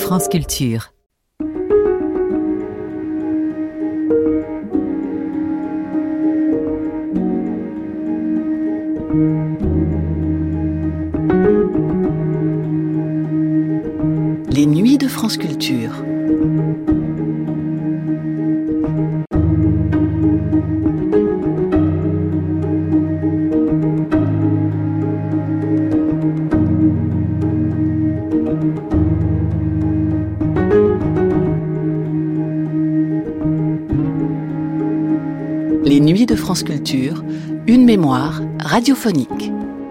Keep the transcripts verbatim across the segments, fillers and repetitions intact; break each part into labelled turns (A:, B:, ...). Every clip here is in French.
A: France Culture.
B: Les nuits de France Culture. Les nuits de France Culture, une mémoire radiophonique.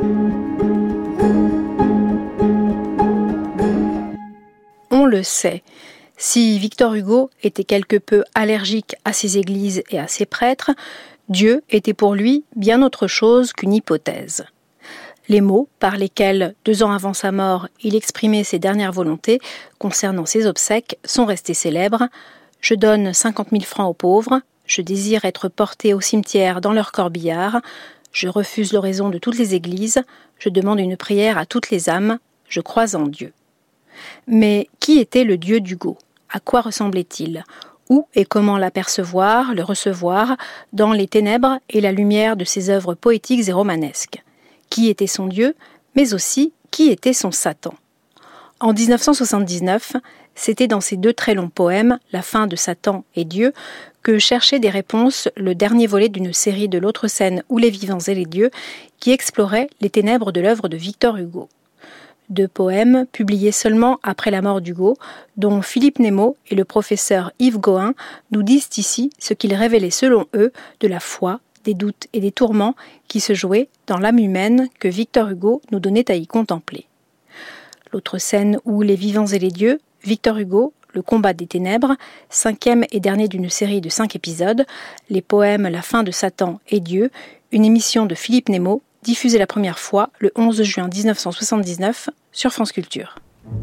C: On le sait, si Victor Hugo était quelque peu allergique à ses églises et à ses prêtres, Dieu était pour lui bien autre chose qu'une hypothèse. Les mots par lesquels, deux ans avant sa mort, il exprimait ses dernières volontés concernant ses obsèques sont restés célèbres. « Je donne cinquante mille francs aux pauvres. Je désire être porté au cimetière dans leur corbillard. Je refuse l'oraison de toutes les églises. Je demande une prière à toutes les âmes. Je crois en Dieu. » Mais qui était le Dieu d'Hugo ? À quoi ressemblait-il ? Où et comment l'apercevoir, le recevoir, dans les ténèbres et la lumière de ses œuvres poétiques et romanesques ? Qui était son Dieu, mais aussi qui était son Satan ? En dix-neuf cent soixante-dix-neuf, c'était dans ces deux très longs poèmes, La fin de Satan et Dieu, que cherchait des réponses le dernier volet d'une série de l'autre scène où les vivants et les dieux, qui explorait les ténèbres de l'œuvre de Victor Hugo. Deux poèmes publiés seulement après la mort d'Hugo, dont Philippe Nemo et le professeur Yves Gohain nous disent ici ce qu'ils révélaient selon eux de la foi, des doutes et des tourments qui se jouaient dans l'âme humaine que Victor Hugo nous donnait à y contempler. L'autre scène où les vivants et les dieux, Victor Hugo, Le combat des ténèbres, cinquième et dernier d'une série de cinq épisodes, les poèmes La fin de Satan et Dieu, une émission de Philippe Nemo, diffusée la première fois le onze juin dix-neuf cent soixante-dix-neuf sur France Culture.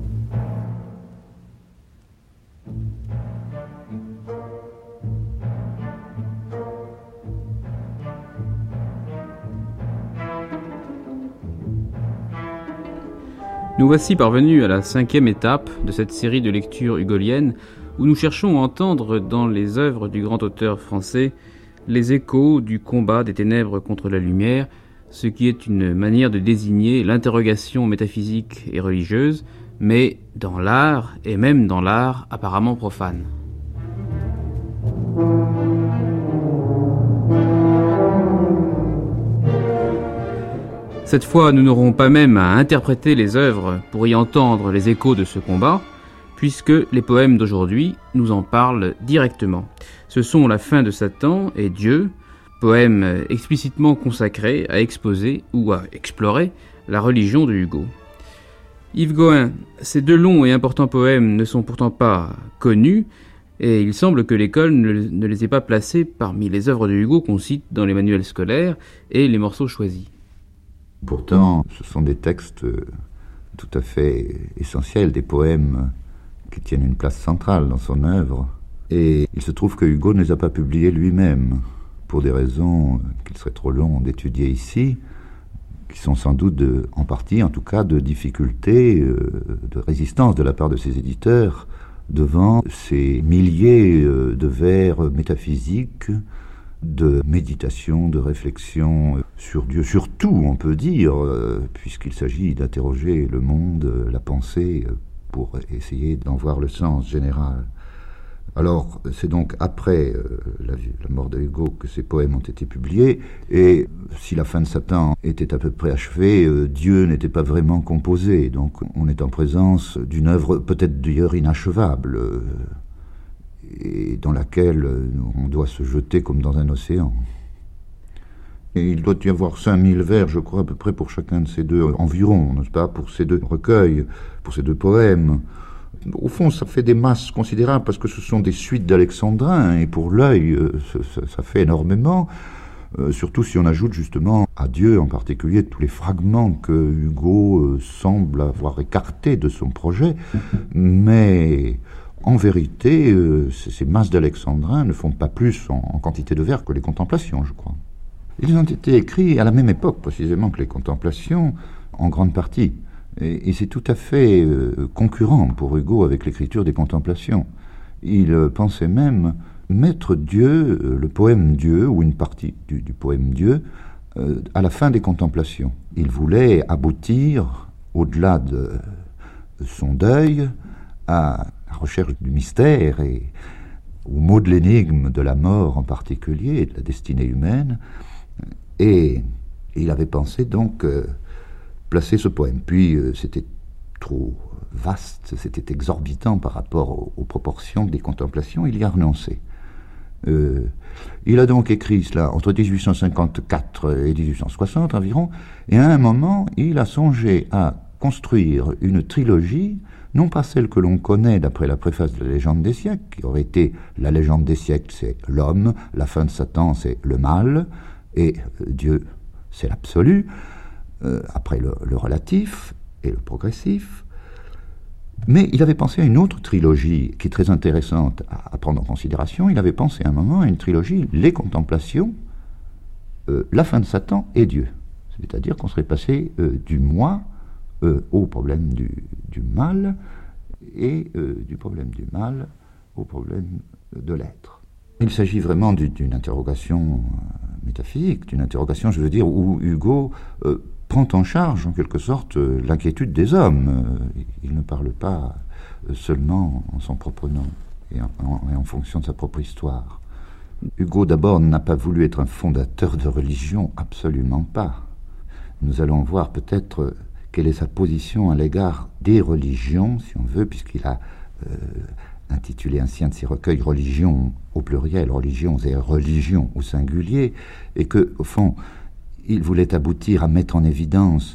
D: Nous voici parvenus à la cinquième étape de cette série de lectures hugoliennes où nous cherchons à entendre dans les œuvres du grand auteur français les échos du combat des ténèbres contre la lumière, ce qui est une manière de désigner l'interrogation métaphysique et religieuse, mais dans l'art, et même dans l'art apparemment profane. Cette fois, nous n'aurons pas même à interpréter les œuvres pour y entendre les échos de ce combat, puisque les poèmes d'aujourd'hui nous en parlent directement. Ce sont La fin de Satan et Dieu, poèmes explicitement consacrés à exposer ou à explorer la religion de Hugo. Yves Gohain, ces deux longs et importants poèmes ne sont pourtant pas connus, et il semble que l'école ne, ne les ait pas placés parmi les œuvres de Hugo qu'on cite dans les manuels scolaires et les morceaux choisis.
E: Pourtant, ce sont des textes tout à fait essentiels, des poèmes qui tiennent une place centrale dans son œuvre. Et il se trouve que Hugo ne les a pas publiés lui-même, pour des raisons qu'il serait trop long d'étudier ici, qui sont sans doute, de, en partie en tout cas, de difficultés, de résistance de la part de ses éditeurs devant ces milliers de vers métaphysiques, de méditation, de réflexion sur Dieu, sur tout, on peut dire, puisqu'il s'agit d'interroger le monde, la pensée, pour essayer d'en voir le sens général. Alors, c'est donc après euh, la, la mort de Hugo que ces poèmes ont été publiés, et si La fin de Satan était à peu près achevée, euh, Dieu n'était pas vraiment composé, donc on est en présence d'une œuvre peut-être d'ailleurs inachevable, euh, et dans laquelle on doit se jeter comme dans un océan. Et il doit y avoir cinq mille vers, je crois, à peu près pour chacun de ces deux, environ, n'est-ce pas, pour ces deux recueils, pour ces deux poèmes. Au fond, ça fait des masses considérables, parce que ce sont des suites d'alexandrins, et pour l'œil, ça, ça fait énormément, euh, surtout si on ajoute justement à Dieu, en particulier, tous les fragments que Hugo euh, semble avoir écartés de son projet, mais en vérité, euh, ces masses d'alexandrins ne font pas plus en, en quantité de vers que les contemplations, je crois. Ils ont été écrits à la même époque, précisément, que les contemplations, en grande partie. Et, et c'est tout à fait euh, concurrent pour Hugo avec l'écriture des Contemplations. Il euh, pensait même mettre Dieu, euh, le poème Dieu, ou une partie du, du poème Dieu, euh, à la fin des Contemplations. Il voulait aboutir, au-delà de, de son deuil, à la recherche du mystère et au mot de l'énigme de la mort en particulier, et de la destinée humaine. Et il avait pensé donc euh, placer ce poème. Puis euh, c'était trop vaste, c'était exorbitant par rapport aux, aux proportions des Contemplations, il y a renoncé. Euh, il a donc écrit cela entre dix-huit cent cinquante-quatre et dix-huit cent soixante environ, et à un moment, il a songé à construire une trilogie, non pas celle que l'on connaît d'après la préface de la légende des siècles, qui aurait été la légende des siècles, c'est l'homme, la fin de Satan, c'est le mal, et euh, Dieu, c'est l'absolu, euh, après le, le relatif et le progressif. Mais il avait pensé à une autre trilogie qui est très intéressante à, à prendre en considération. Il avait pensé à un moment à une trilogie, les Contemplations, euh, la fin de Satan et Dieu. C'est-à-dire qu'on serait passé euh, du moi euh, au problème du, du mal, et euh, du problème du mal au problème de l'être. Il s'agit vraiment d'une, d'une interrogation euh, métaphysique, d'une interrogation, je veux dire, où Hugo euh, prend en charge, en quelque sorte, euh, l'inquiétude des hommes. Euh, il ne parle pas euh, seulement en son propre nom et en, en, et en fonction de sa propre histoire. Hugo, d'abord, n'a pas voulu être un fondateur de religion, absolument pas. Nous allons voir peut-être euh, quelle est sa position à l'égard des religions, si on veut, puisqu'il a euh, intitulé ainsi un de ses recueils « Religions » au pluriel, « Religions » et « Religions » au singulier, et que, au fond, il voulait aboutir à mettre en évidence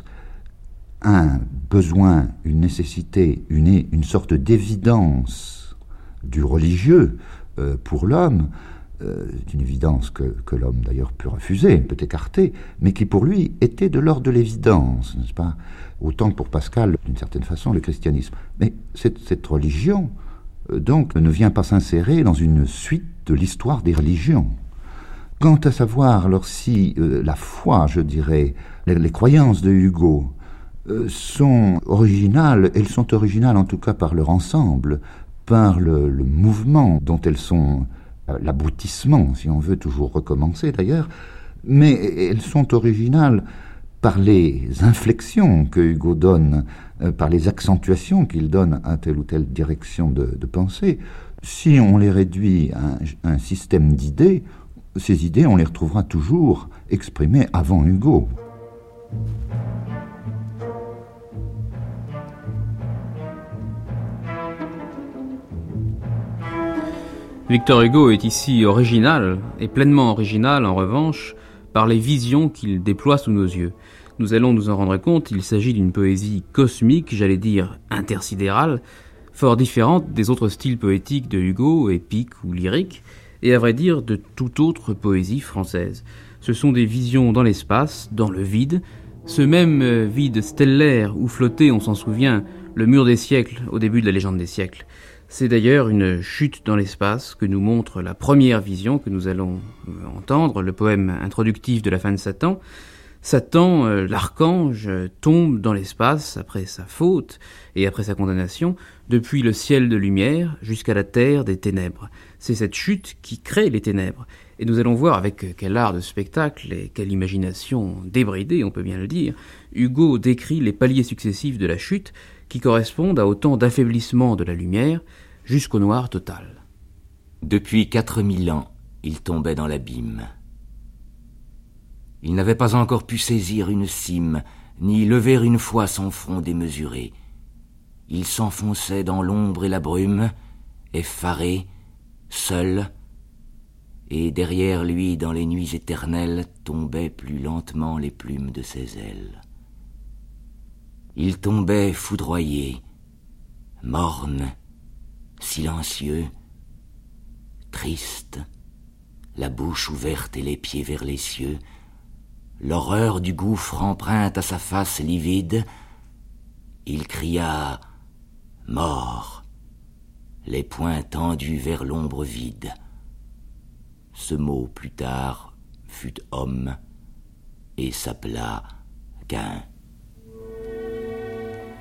E: un besoin, une nécessité, une, une sorte d'évidence du religieux euh, pour l'homme, euh, une évidence que, que l'homme d'ailleurs peut refuser, peut écarter, mais qui pour lui était de l'ordre de l'évidence, n'est-ce pas ? Autant que pour Pascal, d'une certaine façon, le christianisme. Mais cette, cette religion, euh, donc, ne vient pas s'insérer dans une suite de l'histoire des religions. Quant à savoir, alors, si euh, la foi, je dirais, les, les croyances de Hugo euh, sont originales, elles sont originales en tout cas par leur ensemble, par le, le mouvement dont elles sont euh, l'aboutissement, si on veut toujours recommencer d'ailleurs, mais elles sont originales par les inflexions que Hugo donne, euh, par les accentuations qu'il donne à telle ou telle direction de, de pensée. Si on les réduit à un, à un système d'idées, ces idées, on les retrouvera toujours exprimées avant Hugo.
D: Victor Hugo est ici original, et pleinement original en revanche, par les visions qu'il déploie sous nos yeux. Nous allons nous en rendre compte, il s'agit d'une poésie cosmique, j'allais dire intersidérale, fort différente des autres styles poétiques de Hugo, épique ou lyrique, et à vrai dire de toute autre poésie française. Ce sont des visions dans l'espace, dans le vide, ce même vide stellaire où flottait, on s'en souvient, le mur des siècles au début de la légende des siècles. C'est d'ailleurs une chute dans l'espace que nous montre la première vision que nous allons entendre, le poème introductif de la fin de Satan. Satan, euh, l'archange, tombe dans l'espace après sa faute et après sa condamnation, depuis le ciel de lumière jusqu'à la terre des ténèbres. C'est cette chute qui crée les ténèbres. Et nous allons voir avec quel art de spectacle et quelle imagination débridée, on peut bien le dire, Hugo décrit les paliers successifs de la chute qui correspondent à autant d'affaiblissement de la lumière jusqu'au noir total.
A: Depuis quatre mille ans, il tombait dans l'abîme. Il n'avait pas encore pu saisir une cime, ni lever une fois son front démesuré. Il s'enfonçait dans l'ombre et la brume, effaré, seul, et derrière lui, dans les nuits éternelles, tombaient plus lentement les plumes de ses ailes. Il tombait foudroyé, morne, silencieux, triste, la bouche ouverte et les pieds vers les cieux, l'horreur du gouffre empreinte à sa face livide. Il cria « Mort !» les poings tendus vers l'ombre vide. Ce mot, plus tard, fut homme et s'appela Caïn.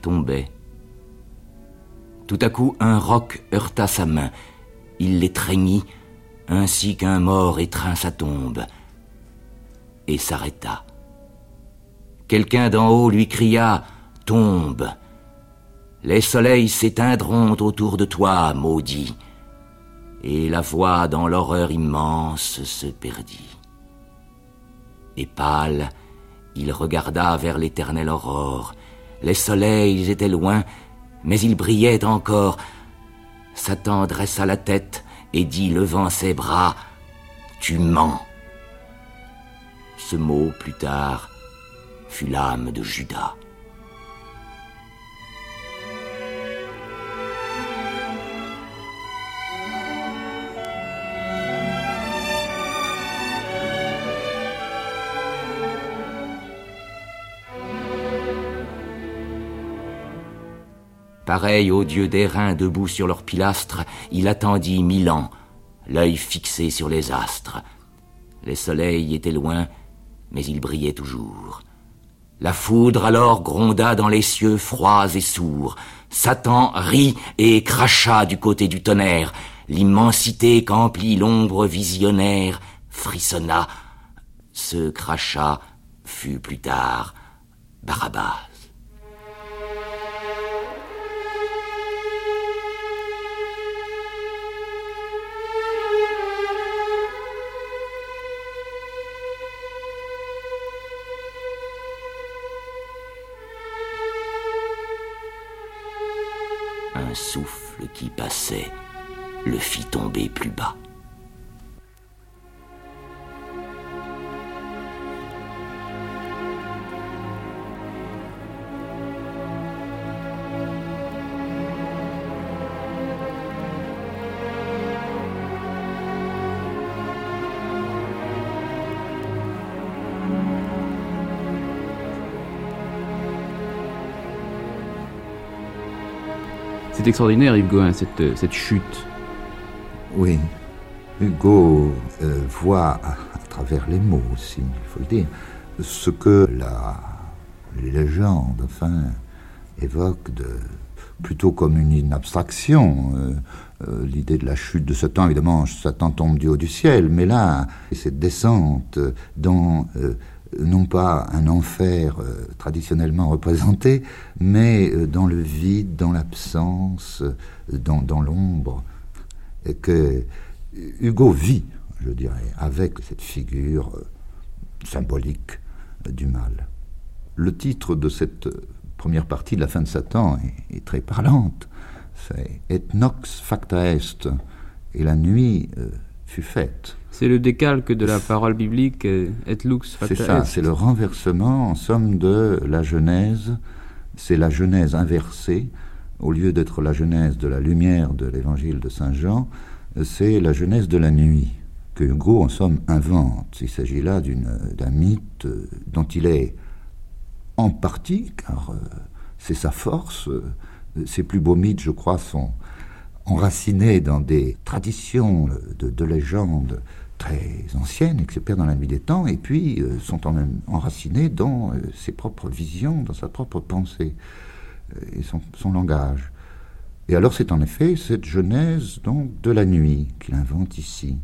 A: tombait. Tout à coup, un roc heurta sa main. Il l'étreignit, ainsi qu'un mort étreint sa tombe, et s'arrêta. Quelqu'un d'en haut lui cria « Tombe ! Les soleils s'éteindront autour de toi, maudit !» Et la voix dans l'horreur immense se perdit. Et pâle, il regarda vers l'éternelle aurore. Les soleils étaient loin, mais ils brillaient encore. Satan dressa la tête et dit, levant ses bras, « Tu mens !» Ce mot, plus tard, fut l'âme de Judas. Pareil aux dieux d'airain debout sur leurs pilastres, il attendit mille ans, l'œil fixé sur les astres. Les soleils étaient loin, mais ils brillaient toujours. La foudre alors gronda dans les cieux froids et sourds. Satan rit et cracha du côté du tonnerre. L'immensité qu'emplit l'ombre visionnaire frissonna. Ce crachat fut plus tard Barabbas. Un souffle qui passait le fit tomber plus bas.
D: C'est extraordinaire, Hugo, hein, cette, cette chute.
E: Oui, Hugo euh, voit à, à travers les mots aussi, il faut le dire, ce que la, les légendes, enfin, évoquent de, plutôt comme une, une abstraction. Euh, euh, l'idée de la chute de Satan, évidemment, Satan tombe du haut du ciel, mais là, cette descente dans... Euh, non pas un enfer euh, traditionnellement représenté, mais euh, dans le vide, dans l'absence, euh, dans, dans l'ombre, et que Hugo vit, je dirais, avec cette figure euh, symbolique euh, du mal. Le titre de cette première partie de la fin de Satan est, est très parlante, c'est « Et nox facta est », et la nuit euh, fut faite.
D: C'est le décalque de la parole biblique, et lux facta est.
E: C'est ça, c'est le renversement, en somme, de la Genèse. C'est la Genèse inversée. Au lieu d'être la Genèse de la lumière de l'évangile de Saint Jean, c'est la Genèse de la nuit, que Hugo, en somme, invente. Il s'agit là d'une, d'un mythe dont il est en partie, car euh, c'est sa force. Ses plus beaux mythes, je crois, sont enracinés dans des traditions de, de légendes très anciennes et qui se perdent dans la nuit des temps, et puis euh, sont en même enracinés dans euh, ses propres visions, dans sa propre pensée euh, et son, son langage. Et alors c'est en effet cette genèse donc de la nuit qu'il invente ici.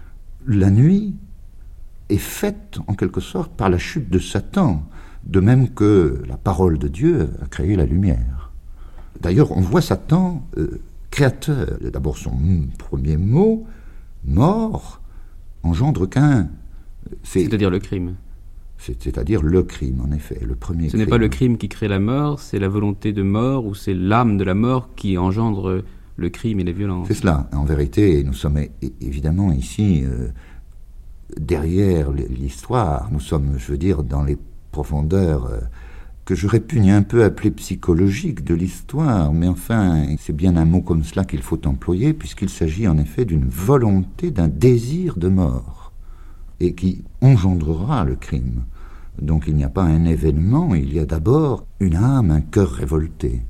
E: La nuit est faite en quelque sorte par la chute de Satan, de même que la parole de Dieu a créé la lumière. D'ailleurs, on voit Satan euh, créateur. D'abord son premier mot, mort, engendre qu'un.
D: C'est, c'est-à-dire le crime.
E: C'est, c'est-à-dire le crime, en effet, le premier
D: Ce
E: crime.
D: n'est pas le crime qui crée la mort, c'est la volonté de mort, ou c'est l'âme de la mort qui engendre le crime et les violences.
E: C'est cela. En vérité, nous sommes évidemment ici, euh, derrière l'histoire, nous sommes, je veux dire, dans les profondeurs euh, que je répugne un peu appeler psychologiques de l'histoire, mais enfin, c'est bien un mot comme cela qu'il faut employer, puisqu'il s'agit en effet d'une volonté, d'un désir de mort, et qui engendrera le crime. Donc il n'y a pas un événement, il y a d'abord une âme, un cœur révolté.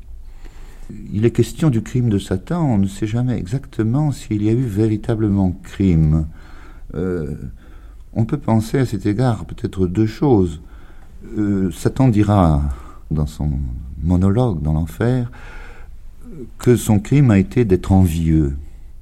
E: Il est question du crime de Satan, on ne sait jamais exactement s'il y a eu véritablement crime. Euh, on peut penser à cet égard peut-être deux choses. Euh, Satan dira dans son monologue dans l'enfer, que son crime a été d'être envieux.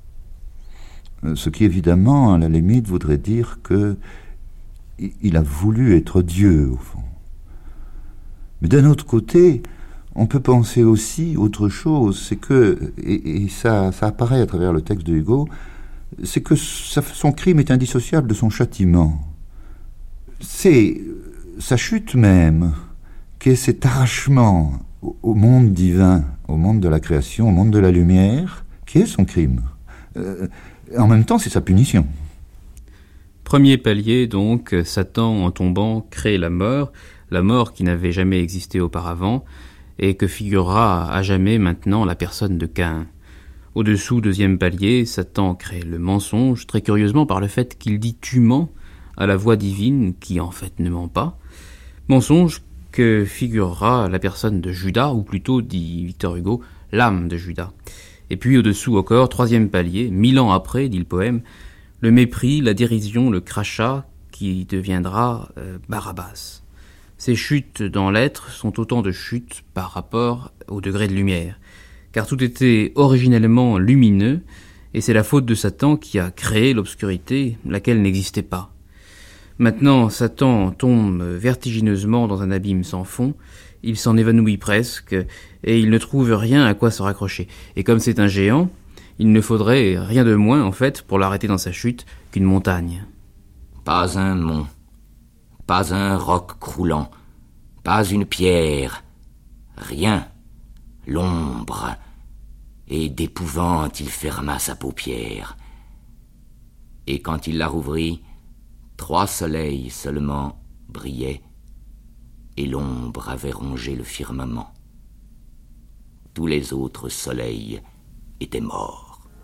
E: Ce qui, évidemment, à la limite, voudrait dire que il a voulu être Dieu, au fond. Mais d'un autre côté, on peut penser aussi autre chose, c'est que, et, et ça, ça apparaît à travers le texte de Hugo, c'est que sa, son crime est indissociable de son châtiment. C'est sa chute même, qui est cet arrachement au, au monde divin, au monde de la création, au monde de la lumière, qui est son crime. Euh, en même temps, c'est sa punition.
D: Premier palier, donc, Satan, en tombant, crée la mort, la mort qui n'avait jamais existé auparavant, et que figurera à jamais maintenant la personne de Caïn. Au-dessous, deuxième palier, Satan crée le mensonge, très curieusement par le fait qu'il dit « tu mens » à la voix divine, qui en fait ne ment pas. Mensonge que figurera la personne de Judas, ou plutôt, dit Victor Hugo, l'âme de Judas. Et puis au-dessous encore, troisième palier, mille ans après, dit le poème, le mépris, la dérision, le crachat, qui deviendra euh, Barabbas. Ces chutes dans l'être sont autant de chutes par rapport au degré de lumière, car tout était originellement lumineux, et c'est la faute de Satan qui a créé l'obscurité, laquelle n'existait pas. Maintenant, Satan tombe vertigineusement dans un abîme sans fond, il s'en évanouit presque, et il ne trouve rien à quoi se raccrocher. Et comme c'est un géant, il ne faudrait rien de moins, en fait, pour l'arrêter dans sa chute, qu'une montagne.
A: Pas un mont, pas un roc croulant, pas une pierre, rien, l'ombre, et d'épouvante il ferma sa paupière. Et quand il la rouvrit, trois soleils seulement brillaient, et l'ombre avait rongé le firmament. Tous les autres soleils étaient morts.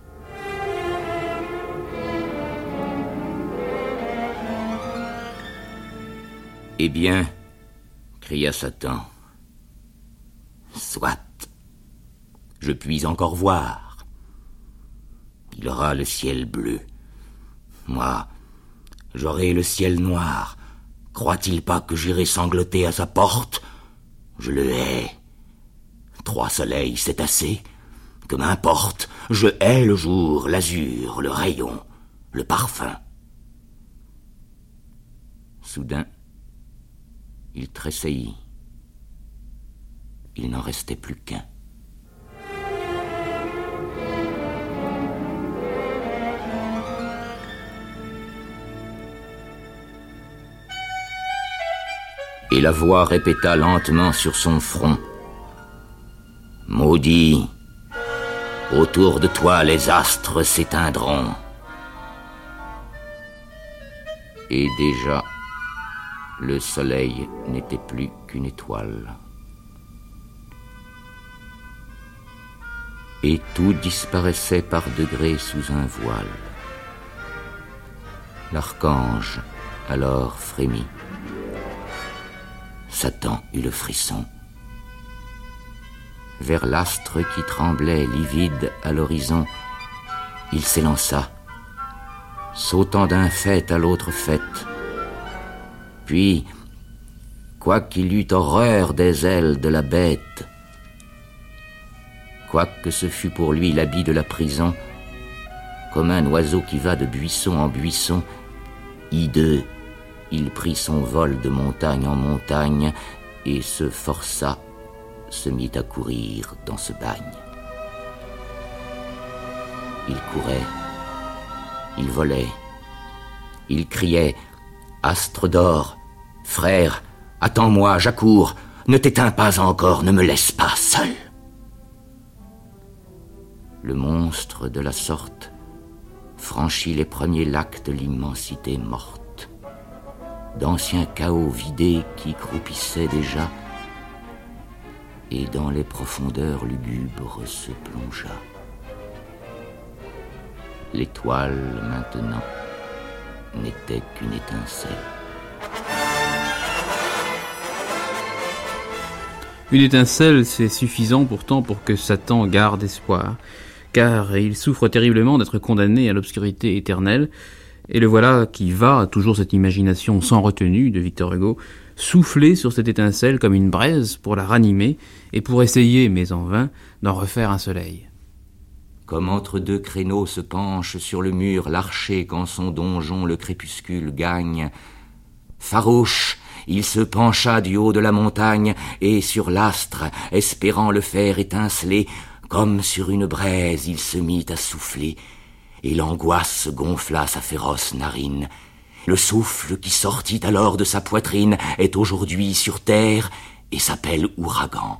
A: Eh bien, cria Satan, soit, je puis encore voir. Il aura le ciel bleu. Moi, j'aurai le ciel noir. Croit-il pas que j'irai sangloter à sa porte? Je le hais. Trois soleils, c'est assez. Que m'importe, je hais le jour, l'azur, le rayon, le parfum. Soudain, il tressaillit. Il n'en restait plus qu'un. Et la voix répéta lentement sur son front. Maudit, autour de toi les astres s'éteindront. Et déjà, le soleil n'était plus qu'une étoile. Et tout disparaissait par degrés sous un voile. L'archange alors frémit. Satan eut le frisson. Vers l'astre qui tremblait livide à l'horizon, il s'élança, sautant d'un faîte à l'autre faîte. Puis, quoiqu'il eût horreur des ailes de la bête, quoique ce fût pour lui l'habit de la prison, comme un oiseau qui va de buisson en buisson, hideux, il prit son vol de montagne en montagne et se força, se mit à courir dans ce bagne. Il courait, il volait, il criait « Astre d'or, frère, attends-moi, j'accours, ne t'éteins pas encore, ne me laisse pas seul. » Le monstre de la sorte franchit les premiers lacs de l'immensité morte. D'anciens chaos vidés qui croupissaient déjà, et dans les profondeurs lugubres se plongea. L'étoile, maintenant, n'était qu'une étincelle.
D: Une étincelle, c'est suffisant pourtant pour que Satan garde espoir, car il souffre terriblement d'être condamné à l'obscurité éternelle, Et le voilà qui va, toujours cette imagination sans retenue de Victor Hugo, souffler sur cette étincelle comme une braise pour la ranimer et pour essayer, mais en vain, d'en refaire un soleil.
A: Comme entre deux créneaux se penche sur le mur l'archer quand son donjon le crépuscule gagne, farouche, il se pencha du haut de la montagne et sur l'astre, espérant le faire étinceler, comme sur une braise il se mit à souffler, et l'angoisse gonfla sa féroce narine. Le souffle qui sortit alors de sa poitrine est aujourd'hui sur terre et s'appelle ouragan.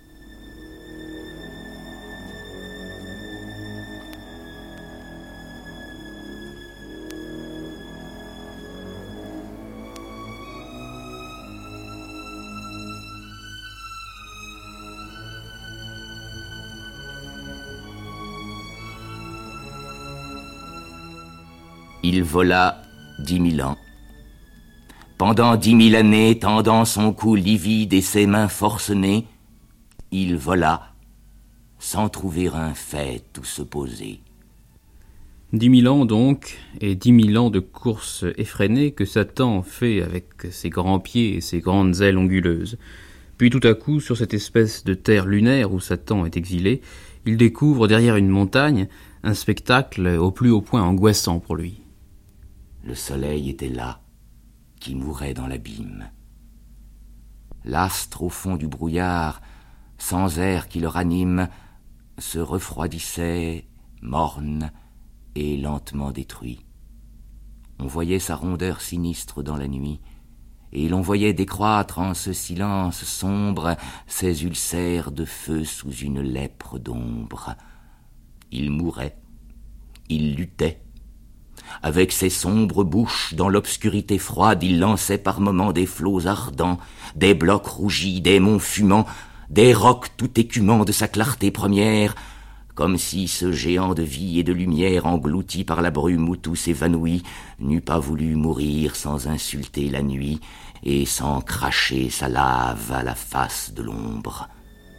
A: Il vola dix mille ans. Pendant dix mille années, tendant son cou livide et ses mains forcenées, il vola, sans trouver un fait où se poser.
D: Dix mille ans donc, et dix mille ans de course effrénée que Satan fait avec ses grands pieds et ses grandes ailes onguleuses. Puis tout à coup, sur cette espèce de terre lunaire où Satan est exilé, il découvre derrière une montagne un spectacle au plus haut point angoissant pour lui.
A: Le soleil était là, qui mourait dans l'abîme. L'astre au fond du brouillard, sans air qui le ranime, se refroidissait, morne et lentement détruit. On voyait sa rondeur sinistre dans la nuit, et l'on voyait décroître en ce silence sombre ses ulcères de feu sous une lèpre d'ombre. Il mourait, il luttait. Avec ses sombres bouches, dans l'obscurité froide, il lançait par moments des flots ardents, des blocs rougis, des monts fumants, des rocs tout écumants de sa clarté première, comme si ce géant de vie et de lumière, englouti par la brume où tout s'évanouit, n'eût pas voulu mourir sans insulter la nuit et sans cracher sa lave à la face de l'ombre.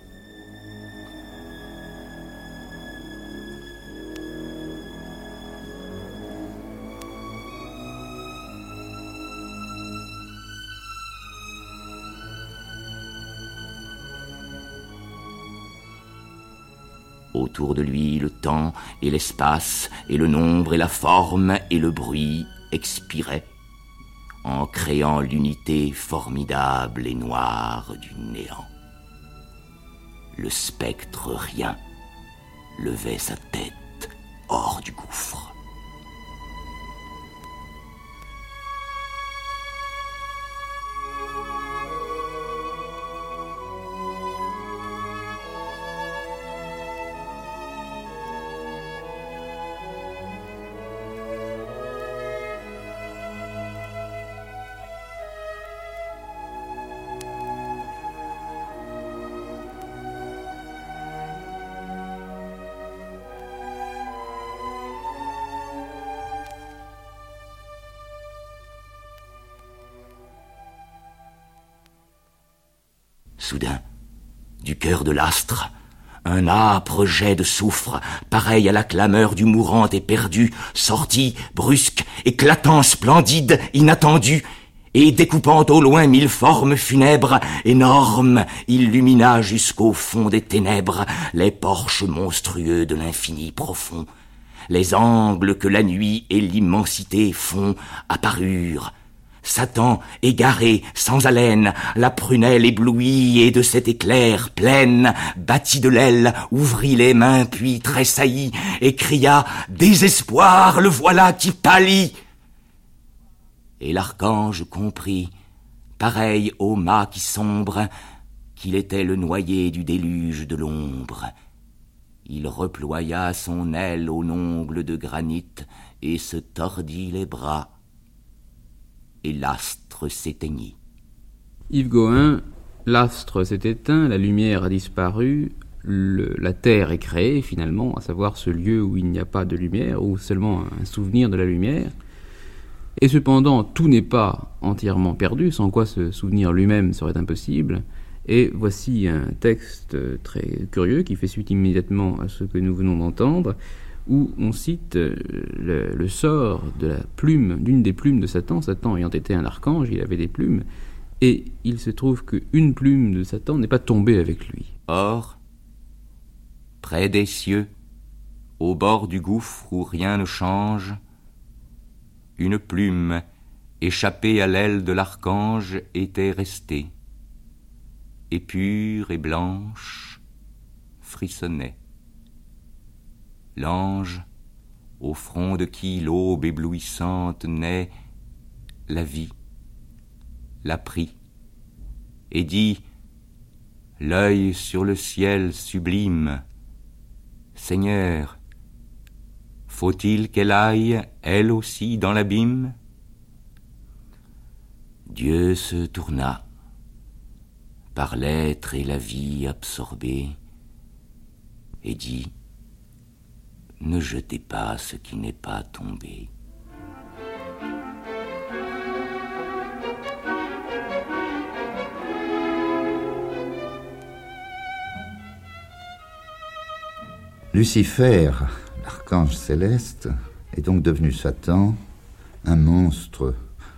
A: Autour de lui, le temps et l'espace, et le nombre et la forme et le bruit expiraient, en créant l'unité formidable et noire du néant. Le spectre rien levait sa tête hors du gouffre. Soudain, du cœur de l'astre, un âpre jet de soufre, pareil à la clameur du mourant éperdu, sortit, brusque, éclatant, splendide, inattendu, et découpant au loin mille formes funèbres, énormes, illumina jusqu'au fond des ténèbres les porches monstrueux de l'infini profond. Les angles que la nuit et l'immensité font apparurent. Satan, égaré, sans haleine, la prunelle éblouie et de cet éclair pleine, battit de l'aile, ouvrit les mains puis tressaillit et cria « Désespoir, le voilà qui pâlit !» Et l'archange comprit, pareil au mât qui sombre, qu'il était le noyé du déluge de l'ombre. Il reploya son aile aux ongles de granit et se tordit les bras. Et l'astre s'éteignit.
D: Yves Gohin, l'astre s'est éteint, la lumière a disparu, le, la terre est créée finalement, à savoir ce lieu où il n'y a pas de lumière, ou seulement un souvenir de la lumière. Et cependant, tout n'est pas entièrement perdu, sans quoi ce souvenir lui-même serait impossible. Et voici un texte très curieux qui fait suite immédiatement à ce que nous venons d'entendre, où on cite le, le sort de la plume, d'une des plumes de Satan. Satan ayant été un archange, il avait des plumes, et il se trouve qu'une plume de Satan n'est pas tombée avec lui.
A: Or, près des cieux, au bord du gouffre où rien ne change, une plume, échappée à l'aile de l'archange, était restée, et pure et blanche, frissonnait. L'ange, au front de qui l'aube éblouissante naît, la vit, la prit, et dit, l'œil sur le ciel sublime, Seigneur, faut-il qu'elle aille, elle aussi, dans l'abîme? Dieu se tourna, par l'être et la vie absorbés, et dit, ne jetez pas ce qui n'est pas tombé.
E: Lucifer, l'archange céleste, est donc devenu Satan, un monstre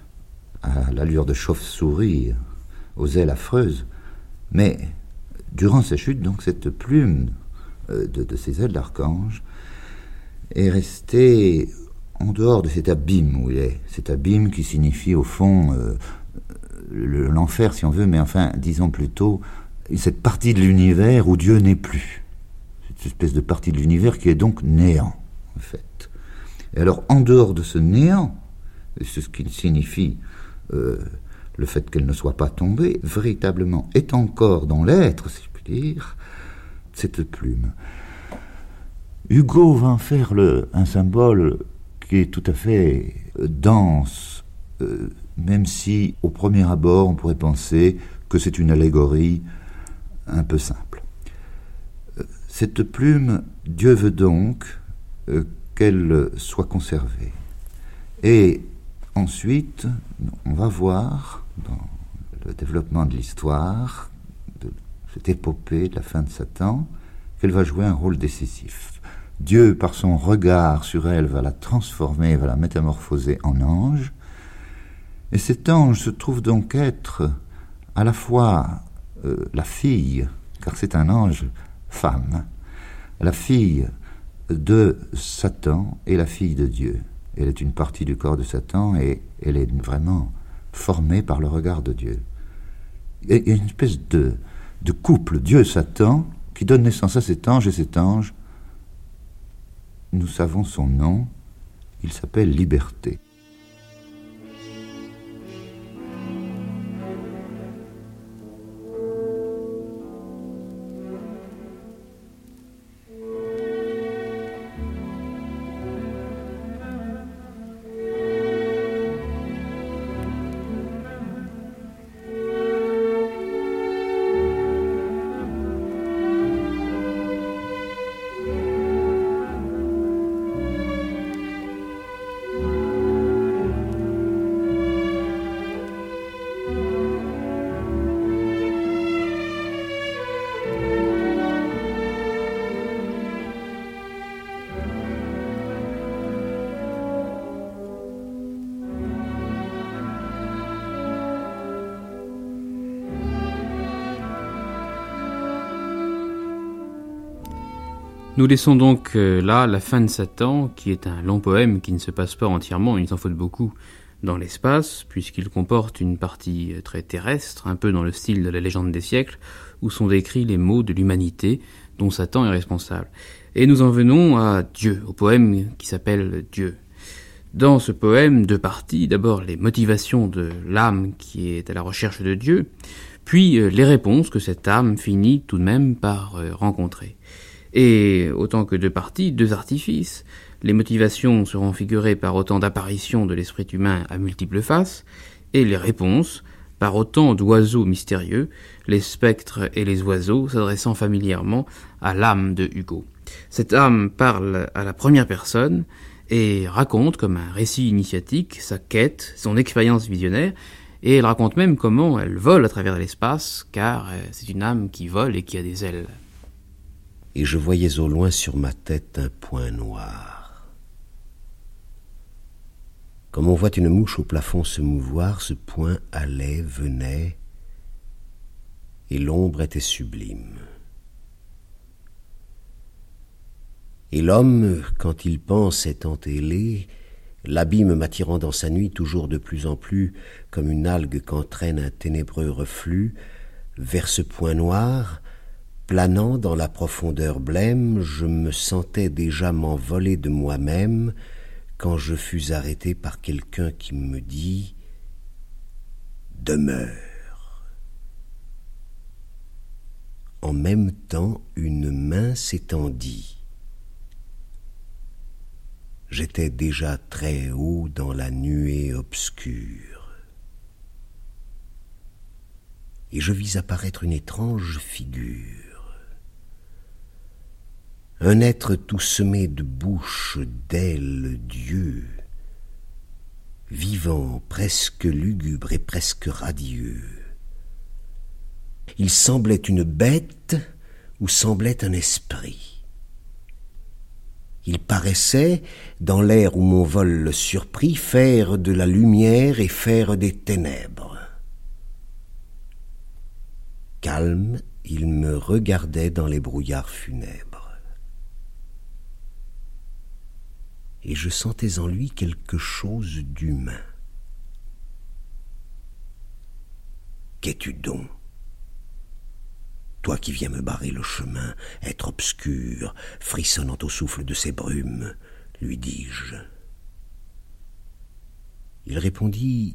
E: à l'allure de chauve-souris, aux ailes affreuses. Mais durant sa chute, donc, cette plume de, de ses ailes d'archange est resté en dehors de cet abîme où il est. Cet abîme qui signifie au fond euh, le, l'enfer si on veut, mais enfin, disons plutôt, cette partie de l'univers où Dieu n'est plus. Cette espèce de partie de l'univers qui est donc néant, en fait. Et alors, en dehors de ce néant, c'est ce qui signifie euh, le fait qu'elle ne soit pas tombée, véritablement est encore dans l'être, si je puis dire, cette plume. Hugo va en faire le, un symbole qui est tout à fait dense, euh, même si au premier abord on pourrait penser que c'est une allégorie un peu simple. Euh, cette plume, Dieu veut donc euh, qu'elle soit conservée. Et ensuite, on va voir dans le développement de l'histoire, de cette épopée de la fin de Satan, qu'elle va jouer un rôle décisif. Dieu, par son regard sur elle, va la transformer, va la métamorphoser en ange. Et cet ange se trouve donc être à la fois euh, la fille, car c'est un ange femme, la fille de Satan et la fille de Dieu. Elle est une partie du corps de Satan et elle est vraiment formée par le regard de Dieu. Il y a une espèce de, de couple Dieu-Satan qui donne naissance à cet ange, et cet ange, nous savons son nom, il s'appelle Liberté.
D: Nous laissons donc euh, là la fin de Satan, qui est un long poème qui ne se passe pas entièrement, il s'en faut beaucoup, dans l'espace, puisqu'il comporte une partie très terrestre, un peu dans le style de la légende des siècles, où sont décrits les maux de l'humanité dont Satan est responsable. Et nous en venons à Dieu, au poème qui s'appelle Dieu. Dans ce poème, deux parties, d'abord les motivations de l'âme qui est à la recherche de Dieu, puis euh, les réponses que cette âme finit tout de même par euh, rencontrer. Et autant que deux parties, deux artifices. Les motivations seront figurées par autant d'apparitions de l'esprit humain à multiples faces, et les réponses par autant d'oiseaux mystérieux, les spectres et les oiseaux s'adressant familièrement à l'âme de Hugo. Cette âme parle à la première personne et raconte comme un récit initiatique sa quête, son expérience visionnaire, et elle raconte même comment elle vole à travers l'espace, car c'est une âme qui vole et qui a des ailes.
F: et je voyais au loin sur ma tête un point noir. Comme on voit une mouche au plafond se mouvoir, ce point allait, venait, et l'ombre était sublime. Et l'homme, quand il pense étant ailé, l'abîme m'attirant dans sa nuit toujours de plus en plus, comme une algue qu'entraîne un ténébreux reflux, vers ce point noir, planant dans la profondeur blême, je me sentais déjà m'envoler de moi-même, quand je fus arrêté par quelqu'un qui me dit « Demeure ». En même temps, une main s'étendit. J'étais déjà très haut dans la nuée obscure. Et je vis apparaître une étrange figure. Un être tout semé de bouches, d'ailes, d'yeux, vivant, presque lugubre et presque radieux. Il semblait une bête ou semblait un esprit. Il paraissait, dans l'air où mon vol le surprit, faire de la lumière et faire des ténèbres. Calme, il me regardait dans les brouillards funèbres. Et je sentais en lui quelque chose d'humain. Qu'es-tu donc ? Toi qui viens me barrer le chemin, être obscur, frissonnant au souffle de ces brumes, lui dis-je. Il répondit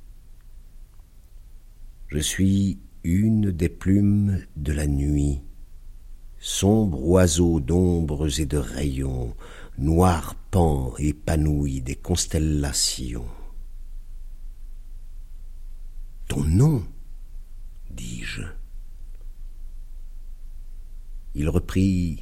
F: « Je suis une des plumes de la nuit, sombre oiseau d'ombres et de rayons, noir pan épanoui des constellations. » « Ton nom, dis-je. » Il reprit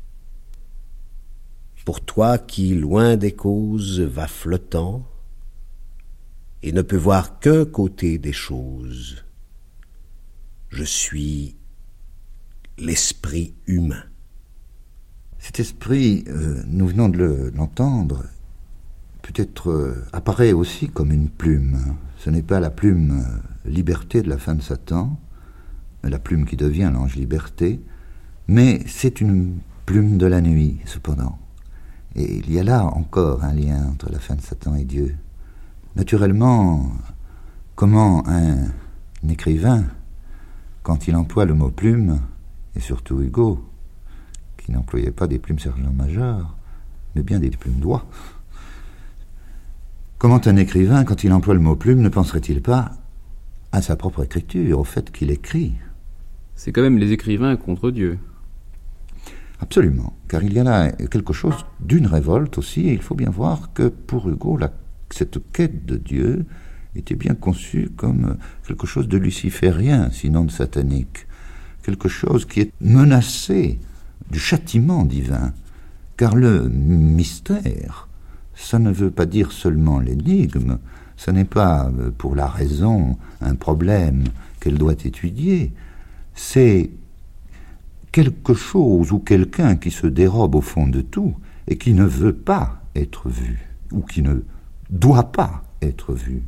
F: « Pour toi qui, loin des causes, va flottant et ne peut voir qu'un côté des choses, je suis l'esprit humain. »
E: Cet esprit, euh, nous venons de le, l'entendre, peut-être euh, apparaît aussi comme une plume. Ce n'est pas la plume euh, liberté de la fin de Satan, la plume qui devient l'ange liberté, mais c'est une plume de la nuit, cependant. Et il y a là encore un lien entre la fin de Satan et Dieu. Naturellement, comment un, un écrivain, quand il emploie le mot plume, et surtout Hugo, qui n'employait pas des plumes sergent-major, mais bien des plumes d'oie, comment un écrivain, quand il emploie le mot plume, ne penserait-il pas à sa propre écriture, au fait qu'il écrit ?
D: C'est quand même les écrivains contre Dieu.
E: Absolument, car il y a là quelque chose d'une révolte aussi, et il faut bien voir que pour Hugo, la, cette quête de Dieu était bien conçue comme quelque chose de luciférien, sinon de satanique, quelque chose qui est menacé du châtiment divin, car le mystère, ça ne veut pas dire seulement l'énigme, ce n'est pas pour la raison un problème qu'elle doit étudier, c'est quelque chose ou quelqu'un qui se dérobe au fond de tout et qui ne veut pas être vu, ou qui ne doit pas être vu.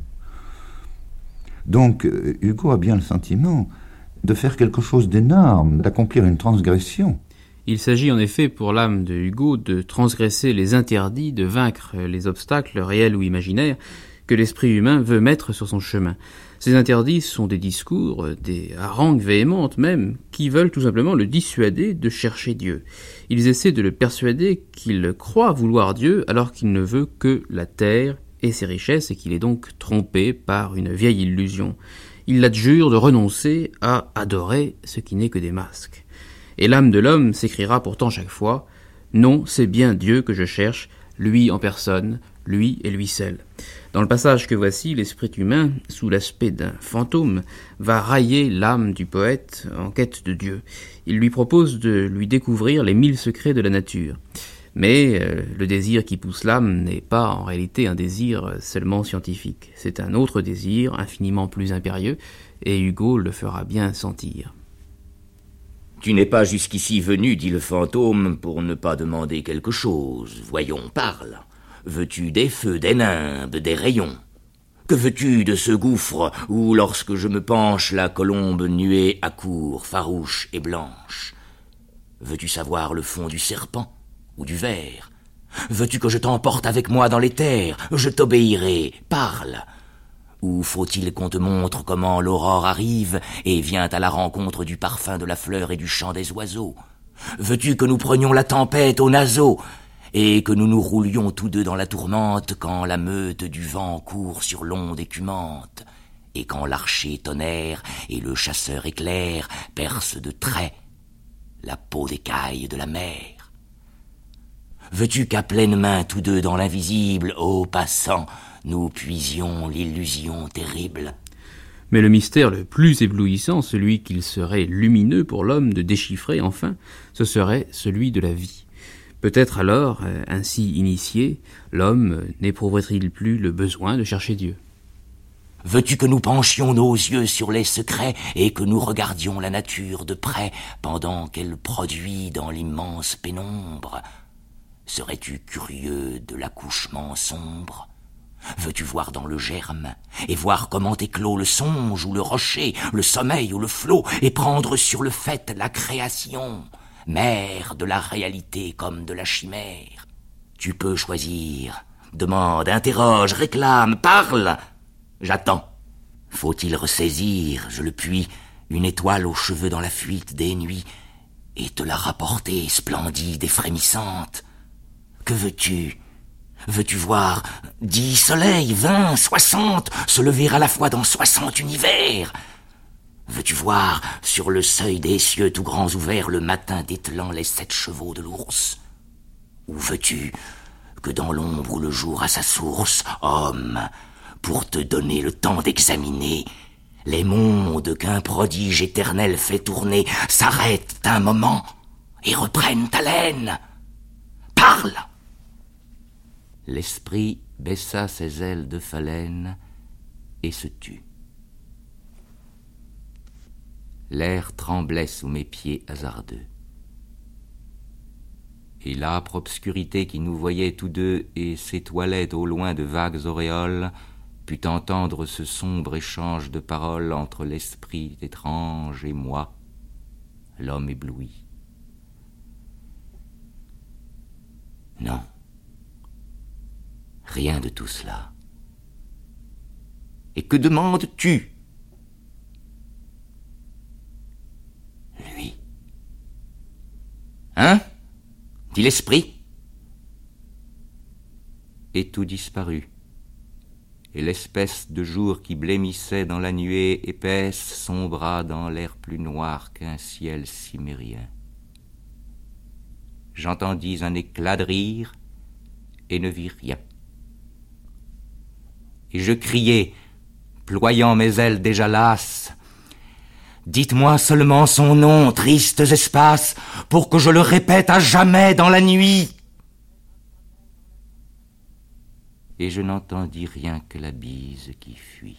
E: Donc Hugo a bien le sentiment de faire quelque chose d'énorme, d'accomplir une transgression.
D: Il s'agit en effet pour l'âme de Hugo de transgresser les interdits, de vaincre les obstacles réels ou imaginaires que l'esprit humain veut mettre sur son chemin. Ces interdits sont des discours, des harangues véhémentes même, qui veulent tout simplement le dissuader de chercher Dieu. Ils essaient de le persuader qu'il croit vouloir Dieu alors qu'il ne veut que la terre et ses richesses et qu'il est donc trompé par une vieille illusion. Ils l'adjurent de renoncer à adorer ce qui n'est que des masques. Et l'âme de l'homme s'écriera pourtant chaque fois « Non, c'est bien Dieu que je cherche, lui en personne, lui et lui seul ». Dans le passage que voici, l'esprit humain, sous l'aspect d'un fantôme, va railler l'âme du poète en quête de Dieu. Il lui propose de lui découvrir les mille secrets de la nature. Mais euh, le désir qui pousse l'âme n'est pas en réalité un désir seulement scientifique. C'est un autre désir, infiniment plus impérieux, et Hugo le fera bien sentir.
A: Tu n'es pas jusqu'ici venu, dit le fantôme, pour ne pas demander quelque chose. Voyons, parle. Veux-tu des feux, des nimbes, des rayons? Que veux-tu de ce gouffre où, lorsque je me penche, la colombe nuée accourt, farouche et blanche? Veux-tu savoir le fond du serpent ou du ver? Veux-tu que je t'emporte avec moi dans les terres? Je t'obéirai, parle. Ou faut-il qu'on te montre comment l'aurore arrive et vient à la rencontre du parfum de la fleur et du chant des oiseaux? Veux-tu que nous prenions la tempête aux naseaux et que nous nous roulions tous deux dans la tourmente quand la meute du vent court sur l'onde écumante et quand l'archer tonnerre et le chasseur éclair percent de traits la peau d'écaille de la mer? Veux-tu qu'à pleine main tous deux dans l'invisible, ô passant, nous puisions l'illusion terrible?
D: Mais le mystère le plus éblouissant, celui qu'il serait lumineux pour l'homme de déchiffrer enfin, ce serait celui de la vie. Peut-être alors, ainsi initié, l'homme n'éprouverait-il plus le besoin de chercher Dieu.
A: Veux-tu que nous penchions nos yeux sur les secrets et que nous regardions la nature de près pendant qu'elle produit dans l'immense pénombre? Serais-tu curieux de l'accouchement sombre? Veux-tu voir dans le germe et voir comment éclot le songe ou le rocher, le sommeil ou le flot, et prendre sur le fait la création, mère de la réalité comme de la chimère? Tu peux choisir. Demande, interroge, réclame, parle. J'attends. Faut-il ressaisir, je le puis, une étoile aux cheveux dans la fuite des nuits, et te la rapporter splendide et frémissante? Que veux-tu? Veux-tu voir dix soleils, vingt, soixante, se lever à la fois dans soixante univers? Veux-tu voir, sur le seuil des cieux tout grands ouverts, le matin dételant les sept chevaux de l'ours? Ou veux-tu que dans l'ombre où le jour a sa source, homme, pour te donner le temps d'examiner, les mondes qu'un prodige éternel fait tourner s'arrêtent un moment et reprennent haleine? Parle! L'esprit baissa ses ailes de phalène et se tut. L'air tremblait sous mes pieds hasardeux. Et l'âpre obscurité qui nous voyait tous deux et s'étoilait au loin de vagues auréoles put entendre ce sombre échange de paroles entre l'esprit étrange et moi, l'homme ébloui. Non. Rien de tout cela. Et que demandes-tu? Lui. Hein? Dit l'esprit. Et tout disparut. Et l'espèce de jour qui blêmissait dans la nuée épaisse sombra dans l'air plus noir qu'un ciel cimérien. J'entendis un éclat de rire et ne vis rien. Et je criai, ployant mes ailes déjà lasses, « Dites-moi seulement son nom, tristes espaces, pour que je le répète à jamais dans la nuit !» Et je n'entendis rien que la bise qui fuit.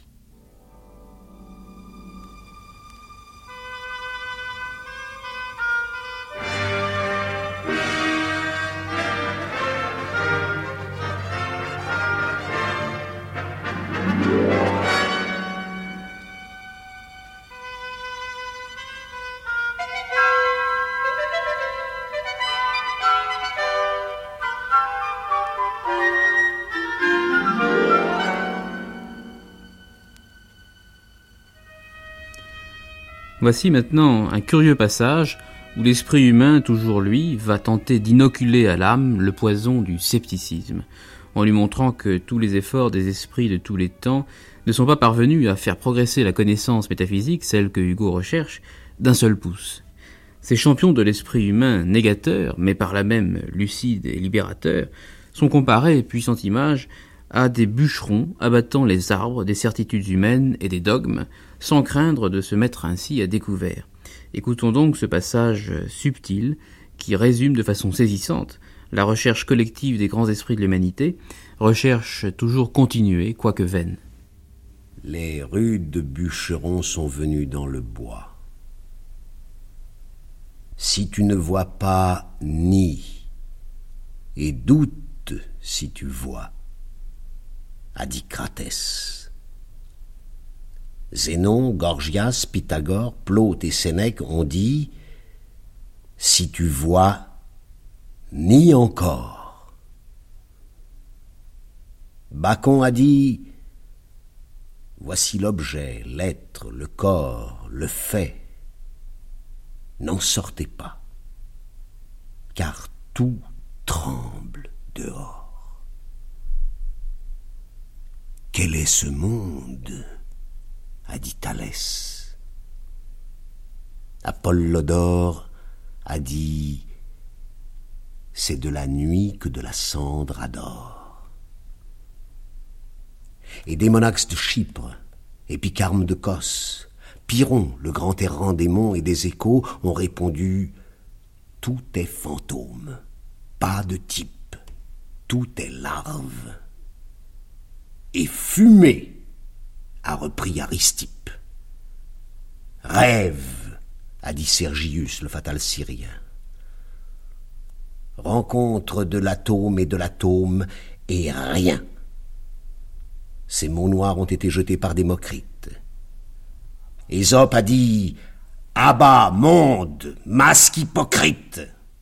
D: Voici maintenant un curieux passage où l'esprit humain, toujours lui, va tenter d'inoculer à l'âme le poison du scepticisme, en lui montrant que tous les efforts des esprits de tous les temps ne sont pas parvenus à faire progresser la connaissance métaphysique, celle que Hugo recherche, d'un seul pouce. Ces champions de l'esprit humain négateur, mais par là même lucide et libérateur, sont comparés, puissante image, à des bûcherons abattant les arbres des certitudes humaines et des dogmes, sans craindre de se mettre ainsi à découvert. Écoutons donc ce passage subtil qui résume de façon saisissante la recherche collective des grands esprits de l'humanité, recherche toujours continuée, quoique vaine.
F: Les rudes bûcherons sont venus dans le bois. si tu ne vois pas, nie, et doute si tu vois, a dit Cratès. Zénon, Gorgias, Pythagore, Plaute et Sénèque ont dit « Si tu vois, nie encore ». Bacon a dit « Voici l'objet, l'être, le corps, le fait. N'en sortez pas, car tout tremble dehors. » Quel est ce monde ? A dit Thalès. Apollodore a dit « C'est de la nuit que de la cendre adore. » Et Démonax de Chypre, Épicarme de Cos, Pyrrhon, le grand errant des monts et des échos, ont répondu « Tout est fantôme, pas de type, tout est larve. » Et fumée, a repris Aristippe. Rêve, a dit Sergius, le fatal Syrien. Rencontre de l'atome et de l'atome et rien. Ces mots noirs ont été jetés par Démocrite. Ésope a dit « Abba, monde, masque hypocrite !»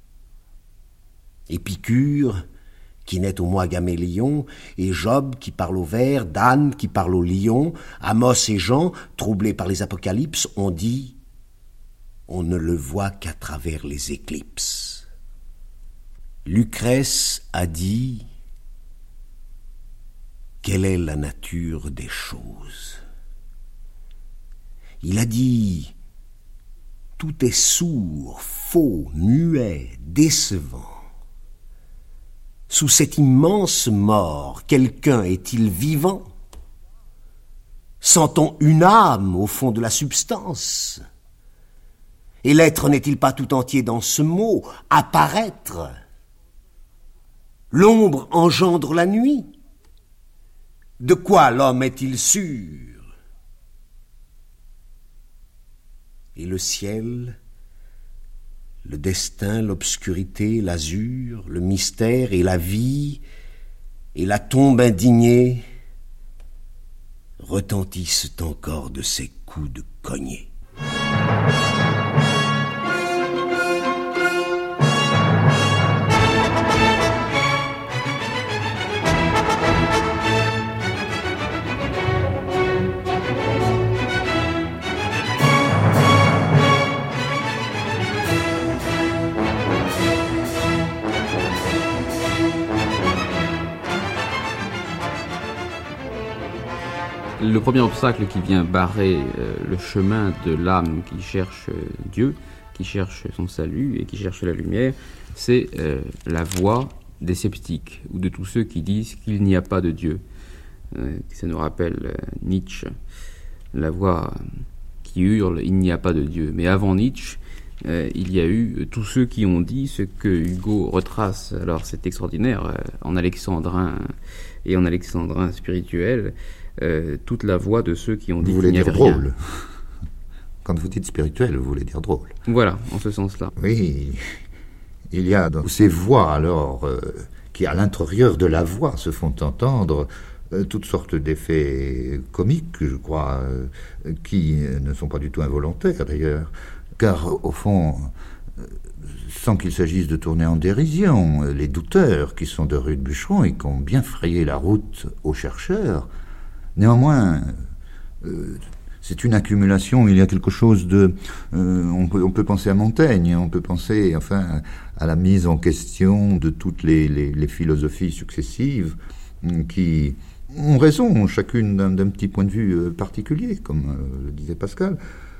F: Épicure, qui naît au mois Gaméléon, et Job qui parle au ver, Dan qui parle au lion, Amos et Jean, troublés par les apocalypses, ont dit « On ne le voit qu'à travers les éclipses ». Lucrèce a dit « Quelle est la nature des choses ?» Il a dit « Tout est sourd, faux, muet, décevant. » Sous cette immense mort, quelqu'un est-il vivant? Sent-on une âme au fond de la substance? Et l'être n'est-il pas tout entier dans ce mot, apparaître? L'ombre engendre la nuit. De quoi l'homme est-il sûr? Et le ciel, le destin, l'obscurité, l'azur, le mystère et la vie, et la tombe indignée, retentissent encore de ces coups de cognée.
D: Le premier obstacle qui vient barrer euh, le chemin de l'âme qui cherche euh, Dieu, qui cherche son salut et qui cherche la lumière, c'est euh, la voix des sceptiques, ou de tous ceux qui disent qu'il n'y a pas de Dieu. Euh, ça nous rappelle euh, Nietzsche, la voix qui hurle « il n'y a pas de Dieu ». Mais avant Nietzsche, euh, il y a eu tous ceux qui ont dit ce que Hugo retrace, alors c'est extraordinaire, euh, en alexandrin et en alexandrin spirituel, Euh, toute la voix de ceux qui ont dit
E: vous
D: qu'il n'y avait
E: dire
D: rien.
E: Drôle. Quand vous dites spirituel, vous voulez dire drôle.
D: Voilà, en ce sens-là.
E: Oui, il y a dans ces voix, alors, euh, qui à l'intérieur de la voix se font entendre, euh, toutes sortes d'effets comiques, je crois, euh, qui ne sont pas du tout involontaires, d'ailleurs, car, au fond, euh, sans qu'il s'agisse de tourner en dérision, les douteurs, qui sont de rudes bûcherons et qui ont bien frayé la route aux chercheurs, néanmoins, euh, c'est une accumulation, il y a quelque chose de... Euh, on, peut, on peut penser à Montaigne, on peut penser enfin à la mise en question de toutes les, les, les philosophies successives qui ont raison, chacune d'un, d'un petit point de vue particulier, comme euh, le disait Pascal,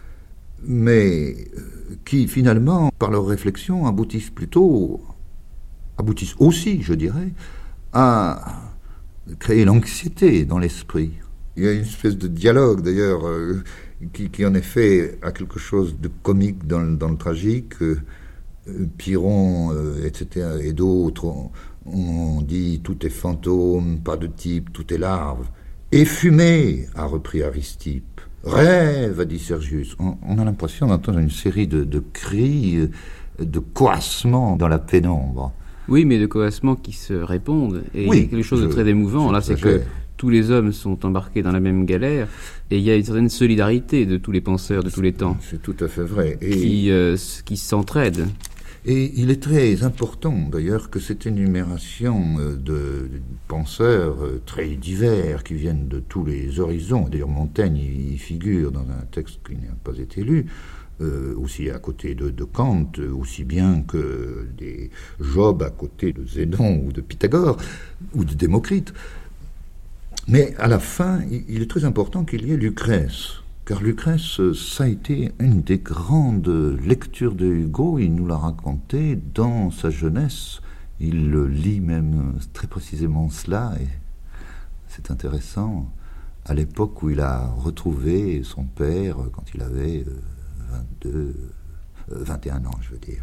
E: mais euh, qui finalement, par leur réflexion, aboutissent plutôt, aboutissent aussi, je dirais, à créer l'anxiété dans l'esprit. Il y a une espèce de dialogue, d'ailleurs, euh, qui, qui en effet a quelque chose de comique dans, dans le tragique. Euh, Pyrrhon, euh, et cetera, et d'autres ont, ont dit « tout est fantôme, pas de type, tout est larve ». « Et fumée », a repris Aristippe. « Rêve », a dit Sergius. On, on a l'impression d'entendre une série de, de cris de coassement dans la pénombre.
D: Oui, mais de coassements qui se répondent. Et
E: oui,
D: il y a quelque chose de très émouvant, là, c'est que tous les hommes sont embarqués dans la même galère, et il y a une certaine solidarité de tous les penseurs de tous les temps.
E: C'est tout à fait vrai. Et
D: qui, euh, qui s'entraident.
E: Et il est très important, d'ailleurs, que cette énumération de, de penseurs très divers qui viennent de tous les horizons, d'ailleurs Montaigne y figure dans un texte qui n'a pas été lu, euh, aussi à côté de, de Kant, aussi bien que des Job à côté de Zénon ou de Pythagore ou de Démocrite. Mais à la fin, il est très important qu'il y ait Lucrèce. Car Lucrèce, ça a été une des grandes lectures de Hugo. Il nous l'a raconté dans sa jeunesse. Il lit même très précisément cela. Et c'est intéressant. À l'époque où il a retrouvé son père, quand il avait vingt-deux, vingt et un ans, je veux dire.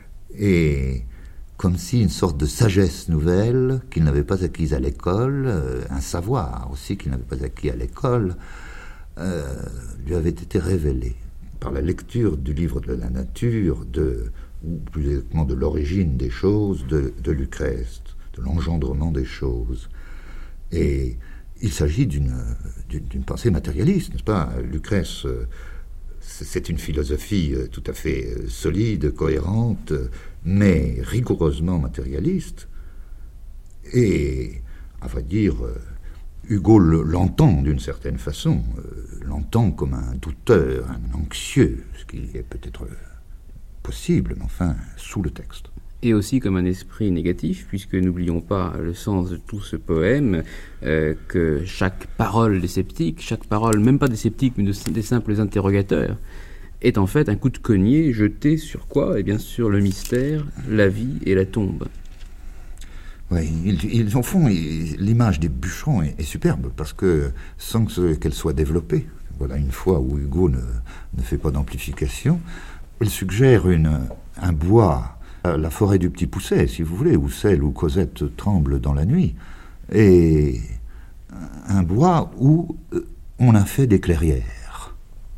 E: Et comme si une sorte de sagesse nouvelle qu'il n'avait pas acquise à l'école, un savoir aussi qu'il n'avait pas acquis à l'école, Euh, lui avait été révélé par la lecture du livre de la nature, de, ou plus exactement de l'origine des choses, de, de Lucrèce, de l'engendrement des choses. Et il s'agit d'une, d'une, d'une pensée matérialiste, n'est-ce pas ? Lucrèce, c'est une philosophie tout à fait solide, cohérente, mais rigoureusement matérialiste. Et, à vrai dire, Hugo l'entend d'une certaine façon, euh, l'entend comme un douteur, un anxieux, ce qui est peut-être possible, mais enfin, sous le texte.
D: Et aussi comme un esprit négatif, puisque n'oublions pas le sens de tout ce poème, euh, que chaque parole des sceptiques, chaque parole, même pas des sceptiques, mais de, des simples interrogateurs, est en fait un coup de cognée jeté sur quoi ? Eh bien sur le mystère, la vie et la tombe.
E: Oui, ils, ils en font, ils, l'image des bûcherons est, est superbe, parce que sans que, qu'elle soit développée, voilà une fois où Hugo ne, ne fait pas d'amplification, elle suggère une, un bois, la forêt du Petit Pousset, si vous voulez, ou celle où Cosette tremble dans la nuit, et un bois où on a fait des clairières.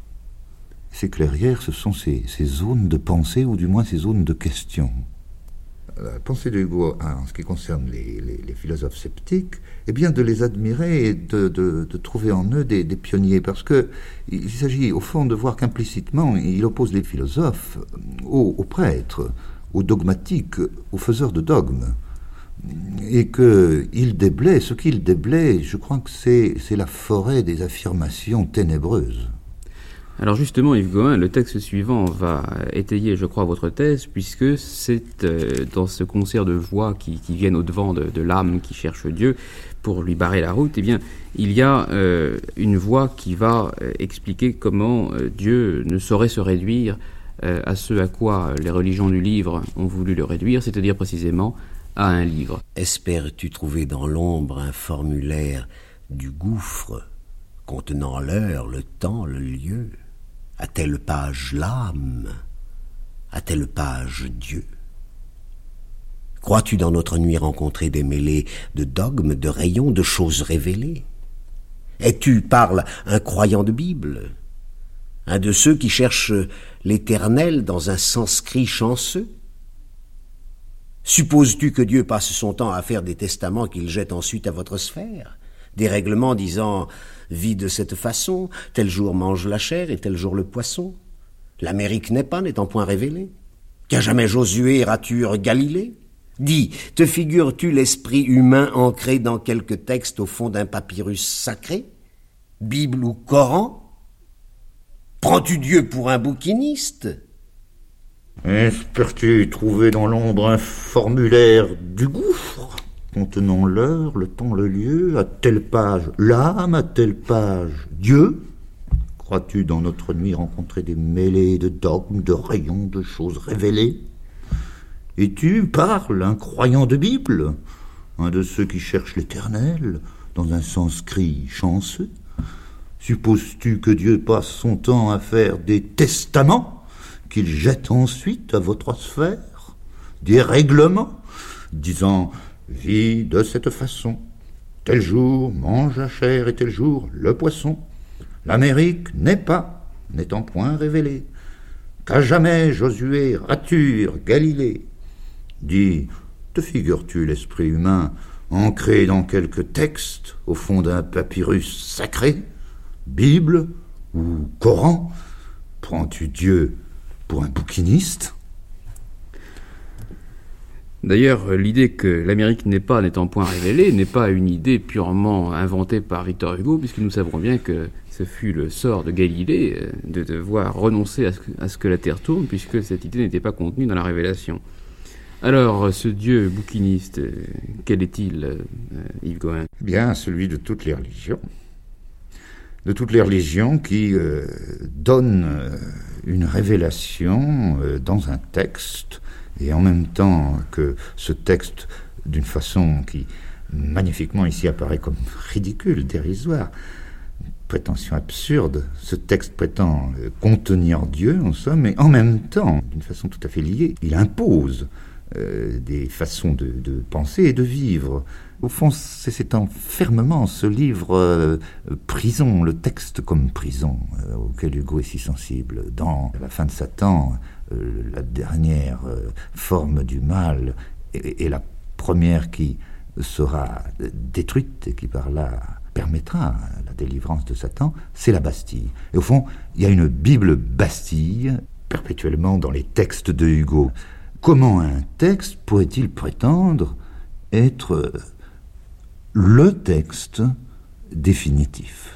E: Ces clairières, ce sont ces, ces zones de pensée, ou du moins ces zones de questions. La pensée de Hugo, en ce qui concerne les, les, les philosophes sceptiques, est bien de les admirer et de, de, de trouver en eux des, des pionniers, parce que il s'agit au fond de voir qu'implicitement il oppose les philosophes aux, aux prêtres, aux dogmatiques, aux faiseurs de dogmes, et qu'il déblaye, ce qu'il déblaye, je crois que c'est, c'est la forêt des affirmations ténébreuses.
D: Alors justement, Yves Gohain, le texte suivant va étayer, je crois, votre thèse, puisque c'est euh, dans ce concert de voix qui, qui viennent au-devant de, de l'âme qui cherche Dieu pour lui barrer la route, eh bien, il y a euh, une voix qui va euh, expliquer comment euh, Dieu ne saurait se réduire euh, à ce à quoi les religions du livre ont voulu le réduire, c'est-à-dire précisément à un livre.
F: Espères-tu trouver dans l'ombre un formulaire du gouffre contenant l'heure, le temps, le lieu ? À telle page l'âme, à telle page Dieu. Crois-tu dans notre nuit rencontrer des mêlées de dogmes, de rayons, de choses révélées ? Es-tu, parle, un croyant de Bible, un de ceux qui cherchent l'éternel dans un sanskrit chanceux ? Supposes-tu que Dieu passe son temps à faire des testaments qu'il jette ensuite à votre sphère ? Des règlements disant « vis de cette façon, tel jour mange la chair et tel jour le poisson ». L'Amérique n'est pas, n'étant point révélée. Qu'a jamais Josué rature Galilée ? Dis, te figures-tu l'esprit humain ancré dans quelque texte au fond d'un papyrus sacré ? Bible ou Coran ? Prends-tu Dieu pour un bouquiniste ?
E: Espères-tu trouver dans l'ombre un formulaire du gouffre contenant l'heure, le temps, le lieu, à telle page l'âme, à telle page Dieu ? Crois-tu dans notre nuit rencontrer des mêlées de dogmes, de rayons, de choses révélées ? Et tu parles, un croyant de Bible, un de ceux qui cherchent l'éternel, dans un sanskrit chanceux ? Supposes-tu que Dieu passe son temps à faire des testaments qu'il jette ensuite à votre sphère ? Des règlements disant « vis de cette façon, tel jour mange la chair et tel jour le poisson. L'Amérique n'est pas, n'étant point révélée. qu'à jamais Josué rature Galilée. Dis, te figures-tu l'esprit humain ancré dans quelque texte au fond d'un papyrus sacré, Bible ou Coran? Prends-tu Dieu pour un bouquiniste?
D: D'ailleurs, l'idée que l'Amérique n'est pas, n'étant point révélée, n'est pas une idée purement inventée par Victor Hugo, puisque nous savons bien que ce fut le sort de Galilée de devoir renoncer à ce que, à ce que la Terre tourne, puisque cette idée n'était pas contenue dans la Révélation. Alors, ce Dieu bouquiniste, quel est-il, euh, Yves Gohain?
E: Bien, celui de toutes les religions. De toutes les religions qui euh, donnent euh, une révélation euh, dans un texte, et en même temps que ce texte, d'une façon qui magnifiquement ici apparaît comme ridicule, dérisoire, prétention absurde, ce texte prétend euh, contenir Dieu, en somme, mais en même temps, d'une façon tout à fait liée, il impose euh, des façons de, de penser et de vivre. Au fond, c'est cet enfermement, ce livre euh, prison, le texte comme prison, euh, auquel Hugo est si sensible. Dans La fin de Satan, euh, la dernière euh, forme du mal, et, et la première qui sera détruite et qui par là permettra la délivrance de Satan, c'est la Bastille. Et au fond, il y a une Bible Bastille perpétuellement dans les textes de Hugo. Comment un texte pourrait-il prétendre être le texte définitif?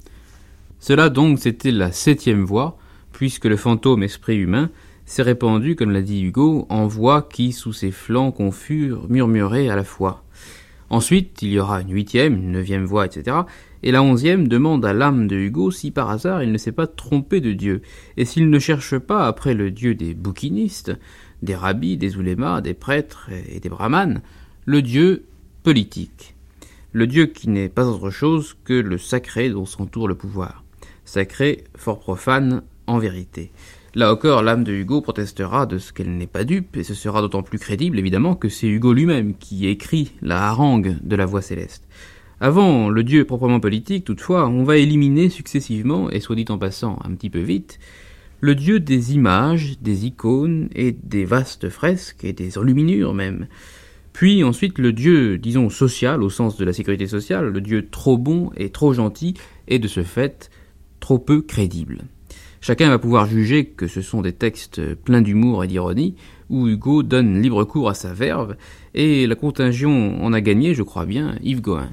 D: Cela donc, c'était la septième voix, puisque le fantôme esprit humain s'est répandu, comme l'a dit Hugo, en voix qui, sous ses flancs confus, murmuraient à la fois. Ensuite, il y aura une huitième, une neuvième voix, et cetera. Et la onzième demande à l'âme de Hugo si par hasard il ne s'est pas trompé de Dieu, et s'il ne cherche pas après le Dieu des bouquinistes, des rabbis, des oulémas, des prêtres et des brahmanes, le Dieu politique. Le Dieu qui n'est pas autre chose que le sacré dont s'entoure le pouvoir. Sacré, fort profane, en vérité. Là encore, l'âme de Hugo protestera de ce qu'elle n'est pas dupe, et ce sera d'autant plus crédible, évidemment, que c'est Hugo lui-même qui écrit la harangue de la voix céleste. Avant le Dieu proprement politique, toutefois, on va éliminer successivement, et soit dit en passant un petit peu vite, le Dieu des images, des icônes, et des vastes fresques, et des enluminures même. Puis ensuite le Dieu, disons, social, au sens de la sécurité sociale, le Dieu trop bon et trop gentil, et de ce fait, trop peu crédible. Chacun va pouvoir juger que ce sont des textes pleins d'humour et d'ironie, où Hugo donne libre cours à sa verve, et la contagion en a gagné, je crois bien, Yves Gohain.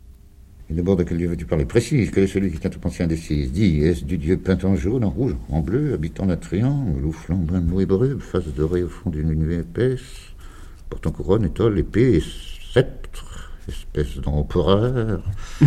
E: Et d'abord, de quel Dieu veux-tu parler? Précise, quel est celui qui tient tout pensée indécise? Dis, est-ce du Dieu peint en jaune, en rouge, en bleu, habitant d'un triangle, ou flambant de hébreu, face dorée au fond d'une nuée épaisse, portant couronne, étole, épée et sceptre, espèce d'empereur.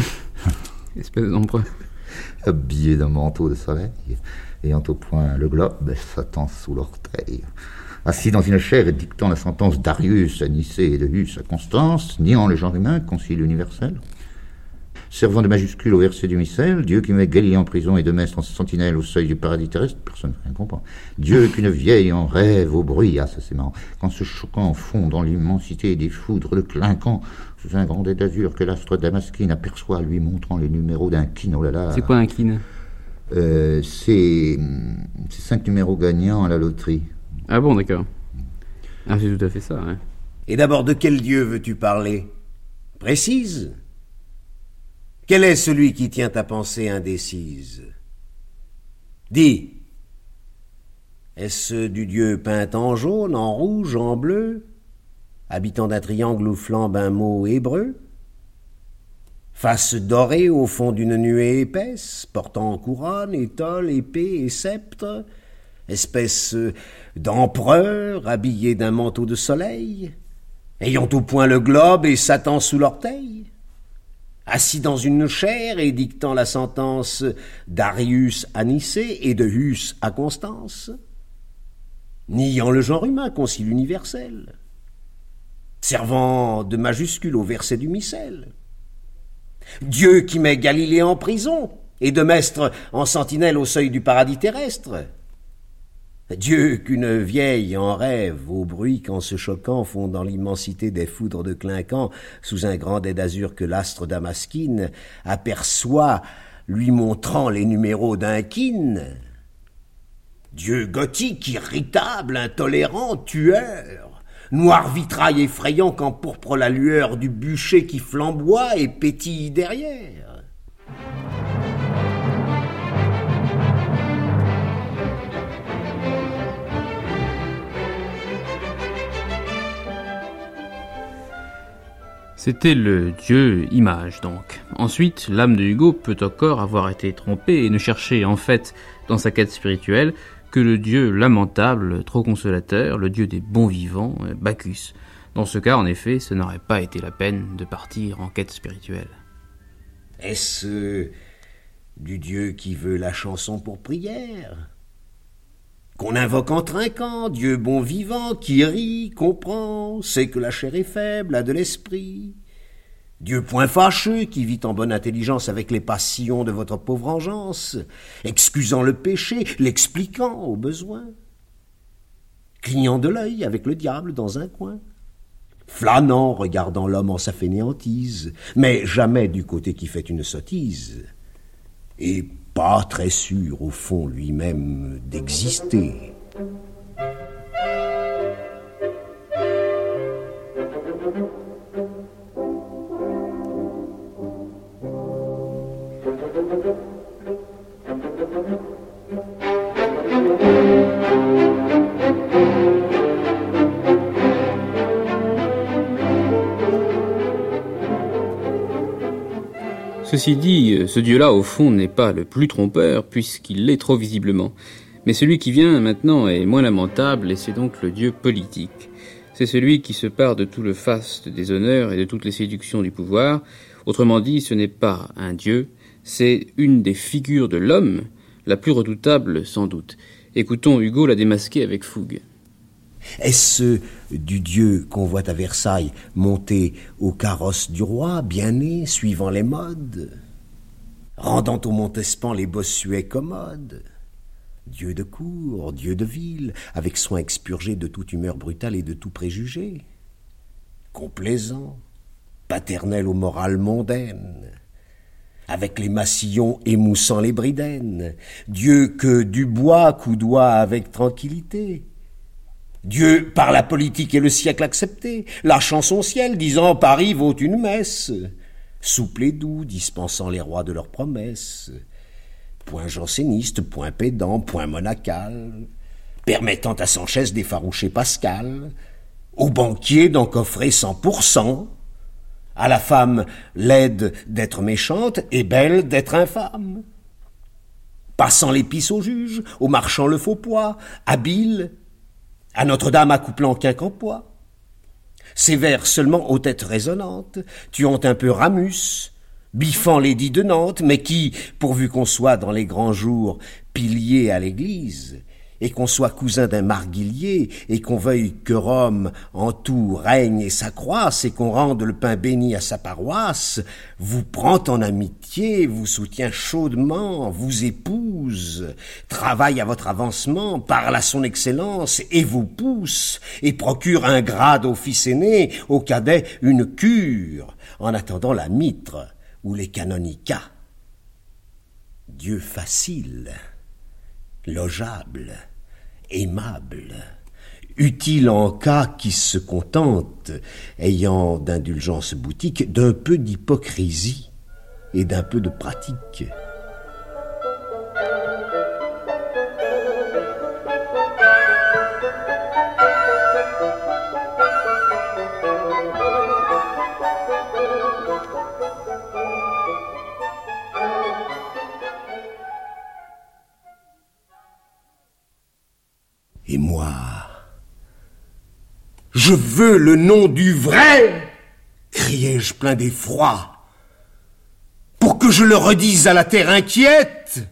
D: Espèce d'empereur.
E: Habillé d'un manteau de soleil, ayant au poing le globe et Satan sous l'orteil. Assis dans une chaire et dictant la sentence d'Arius à Nicée et de Hus à Constance, niant le genre humain, concile universel. Servant de majuscule au verset du missel, Dieu qui met Galilée en prison et de Mestre en sentinelle au seuil du paradis terrestre, personne ne comprend. Dieu qu'une vieille en rêve au bruit, ah ça c'est marrant, quand ce choquant fond dans l'immensité des foudres de clinquant, sous un grand dé d'azur que l'astre damasquine aperçoit, lui montrant les numéros d'un kin, oh là là.
D: C'est quoi un kin?
E: euh, C'est c'est cinq numéros gagnants à la loterie.
D: Ah bon, d'accord. Ah, c'est tout à fait ça, hein.
F: Et d'abord, de quel Dieu veux-tu parler? Précise. Quel est celui qui tient ta pensée indécise? Dis, est-ce du Dieu peint en jaune, en rouge, en bleu, habitant d'un triangle où flambe un mot hébreu? Face dorée au fond d'une nuée épaisse, portant couronne, étole, épée et sceptre, espèce d'empereur habillé d'un manteau de soleil, ayant au poing le globe et Satan sous l'orteil? Assis dans une chaire et dictant la sentence d'Arius à Nicée et de Hus à Constance, niant le genre humain, concile universel, servant de majuscule au verset du missel, Dieu qui met Galilée en prison et de Mestre en sentinelle au seuil du paradis terrestre, Dieu qu'une vieille en rêve au bruit qu'en se choquant font dans l'immensité des foudres de clinquant sous un grand dais d'azur que l'astre damasquine aperçoit lui montrant les numéros d'un kin. Dieu gothique, irritable, intolérant, tueur. Noir vitrail effrayant qu'empourpre la lueur du bûcher qui flamboie et pétille derrière.
D: C'était le dieu image, donc. Ensuite, l'âme de Hugo peut encore avoir été trompée et ne chercher en fait, dans sa quête spirituelle, que le dieu lamentable, trop consolateur, le dieu des bons vivants, Bacchus. Dans ce cas, en effet, ce n'aurait pas été la peine de partir en quête spirituelle.
F: Est-ce euh, du dieu qui veut la chanson pour prière ? Qu'on invoque en trinquant, Dieu bon vivant, qui rit, comprend, sait que la chair est faible, a de l'esprit. Dieu point fâcheux, qui vit en bonne intelligence avec les passions de votre pauvre engeance, excusant le péché, l'expliquant au besoin. Clignant de l'œil avec le diable dans un coin. Flânant, regardant l'homme en sa fainéantise, mais jamais du côté qui fait une sottise. Et pas très sûr, au fond, lui-même, d'exister.
D: Ceci dit, ce dieu-là, au fond, n'est pas le plus trompeur, puisqu'il l'est trop visiblement. Mais celui qui vient maintenant est moins lamentable, et c'est donc le dieu politique. C'est celui qui se part de tout le faste des honneurs et de toutes les séductions du pouvoir. Autrement dit, ce n'est pas un dieu, c'est une des figures de l'homme, la plus redoutable sans doute. Écoutons Hugo la démasquer avec fougue.
F: Est-ce du dieu qu'on voit à Versailles monter au carrosse du roi, bien né, suivant les modes, rendant au Montespan les bossuets commodes? Dieu de cour, dieu de ville, avec soin expurgé de toute humeur brutale et de tout préjugé, complaisant, paternel aux morales mondaines, avec les massillons émoussant les bridaines, Dieu que Dubois coudoie avec tranquillité, Dieu par la politique et le siècle accepté, lâchant son ciel, disant Paris vaut une messe, souple et doux, dispensant les rois de leurs promesses, point janséniste, point pédant, point monacal, permettant à Sanchez d'effaroucher Pascal, au banquier d'en coffrer cent pour cent, à la femme laide d'être méchante et belle d'être infâme, passant l'épice au juge, au marchand le faux poids, habile, à Notre-Dame accouplant quincampoix, sévère seulement aux têtes résonnantes, tuant un peu Ramus, biffant l'édit de Nantes, mais qui, pourvu qu'on soit dans les grands jours pilier à l'église, et qu'on soit cousin d'un marguillier, et qu'on veuille que Rome en tout règne et s'accroisse, et qu'on rende le pain béni à sa paroisse, vous prend en amitié, vous soutient chaudement, vous épouse, travaille à votre avancement, parle à son excellence, et vous pousse, et procure un grade au fils aîné, au cadet une cure, en attendant la mitre ou les canonicats. Dieu facile, logeable, aimable, utile en cas qui se contente, ayant d'indulgence boutique, d'un peu d'hypocrisie et d'un peu de pratique. Et moi, je veux le nom du vrai, criai-je plein d'effroi, pour que je le redise à la terre inquiète.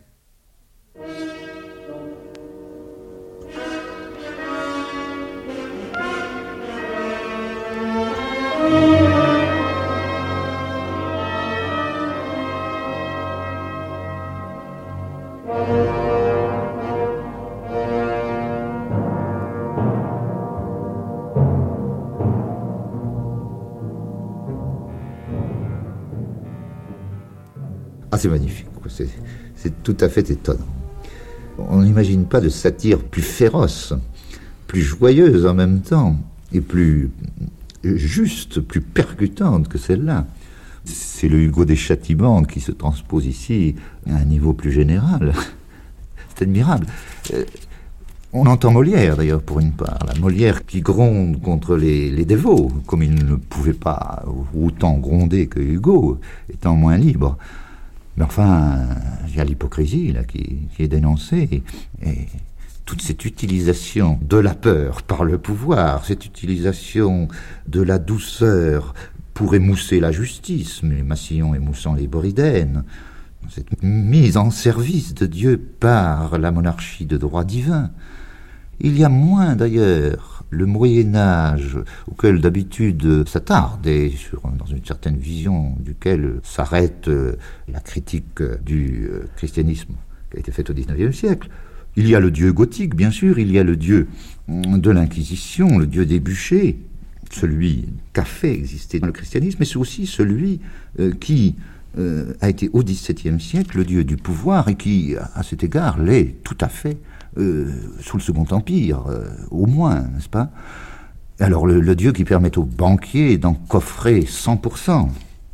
E: Ah, c'est magnifique, c'est, c'est tout à fait étonnant. On n'imagine pas de satire plus féroce, plus joyeuse en même temps, et plus juste, plus percutante que celle-là. C'est le Hugo des châtiments qui se transpose ici à un niveau plus général. C'est admirable. Euh, on entend Molière, d'ailleurs, pour une part. La Molière qui gronde contre les, les dévots, comme il ne pouvait pas autant gronder que Hugo, étant moins libre. Mais enfin, il y a l'hypocrisie là qui, qui est dénoncée. Et, et toute cette utilisation de la peur par le pouvoir, cette utilisation de la douceur pour émousser la justice, mais Massillon émoussant les Boridènes, cette mise en service de Dieu par la monarchie de droit divin. Il y a moins d'ailleurs le Moyen-Âge, auquel d'habitude s'attarde, et sur, dans une certaine vision duquel s'arrête la critique du christianisme qui a été faite au dix-neuvième siècle. Il y a le Dieu gothique, bien sûr, il y a le Dieu de l'Inquisition, le Dieu des bûchers, celui qu'a fait exister dans le christianisme, mais c'est aussi celui euh, qui euh, a été au dix-septième siècle le Dieu du pouvoir et qui, à cet égard, l'est tout à fait euh, sous le Second Empire, euh, au moins, n'est-ce pas? Alors, le, le Dieu qui permet aux banquiers d'en coffrer cent pour cent.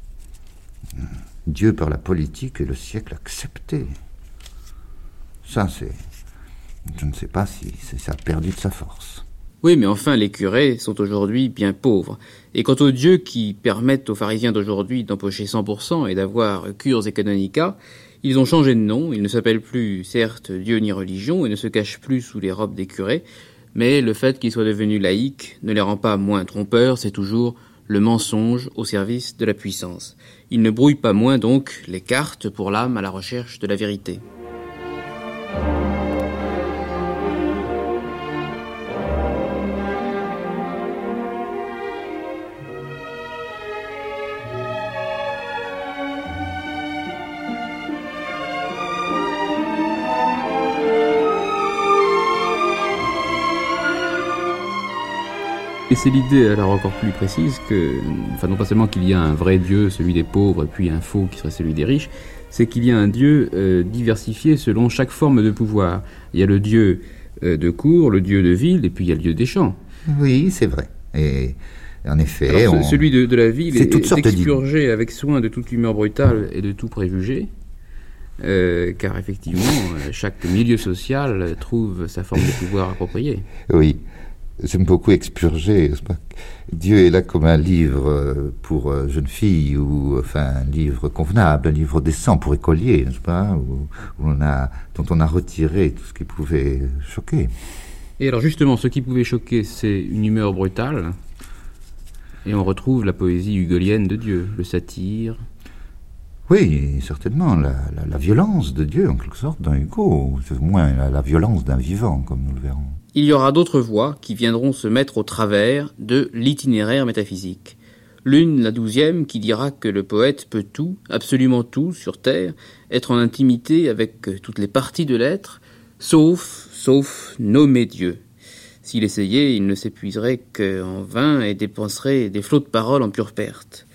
E: Dieu par la politique et le siècle accepté. Ça, c'est... Je ne sais pas si ça a perdu de sa force.
D: Oui, mais enfin, les curés sont aujourd'hui bien pauvres. Et quant aux dieux qui permettent aux pharisiens d'aujourd'hui d'empocher cent pour cent et d'avoir cures et canonica, ils ont changé de nom. Ils ne s'appellent plus, certes, Dieu ni religion et ne se cachent plus sous les robes des curés, mais le fait qu'ils soient devenus laïcs ne les rend pas moins trompeurs, c'est toujours le mensonge au service de la puissance. Ils ne brouillent pas moins, donc, les cartes pour l'âme à la recherche de la vérité. Et c'est l'idée alors encore plus précise que, enfin non pas seulement qu'il y a un vrai Dieu, celui des pauvres, puis un faux qui serait celui des riches, c'est qu'il y a un Dieu euh, diversifié selon chaque forme de pouvoir. Il y a le Dieu euh, de cour, le Dieu de ville, et puis il y a le Dieu des champs.
E: Oui, c'est vrai. Et en effet...
D: Alors,
E: on...
D: celui de, de la ville est,
E: est
D: expurgé avec soin de toute humeur brutale et de tout préjugé, euh, car effectivement, chaque milieu social trouve sa forme de pouvoir appropriée.
E: Oui. J'aime beaucoup Expurgé. Dieu est là comme un livre pour jeunes filles, ou enfin un livre convenable, un livre décent pour écoliers, n'est-ce pas, où, où on a, dont on a retiré tout ce qui pouvait choquer.
D: Et alors justement, ce qui pouvait choquer, c'est une humeur brutale, et on retrouve la poésie hugolienne de Dieu, le satire.
E: Oui, certainement, la, la, la violence de Dieu, en quelque sorte, dans Hugo, c'est au moins la, la violence d'un vivant, comme nous le verrons.
D: Il y aura d'autres voix qui viendront se mettre au travers de l'itinéraire métaphysique. L'une, la douzième, qui dira que le poète peut tout, absolument tout, sur terre, être en intimité avec toutes les parties de l'être, sauf, sauf nommer Dieu. S'il essayait, il ne s'épuiserait qu'en vain et dépenserait des flots de paroles en pure perte.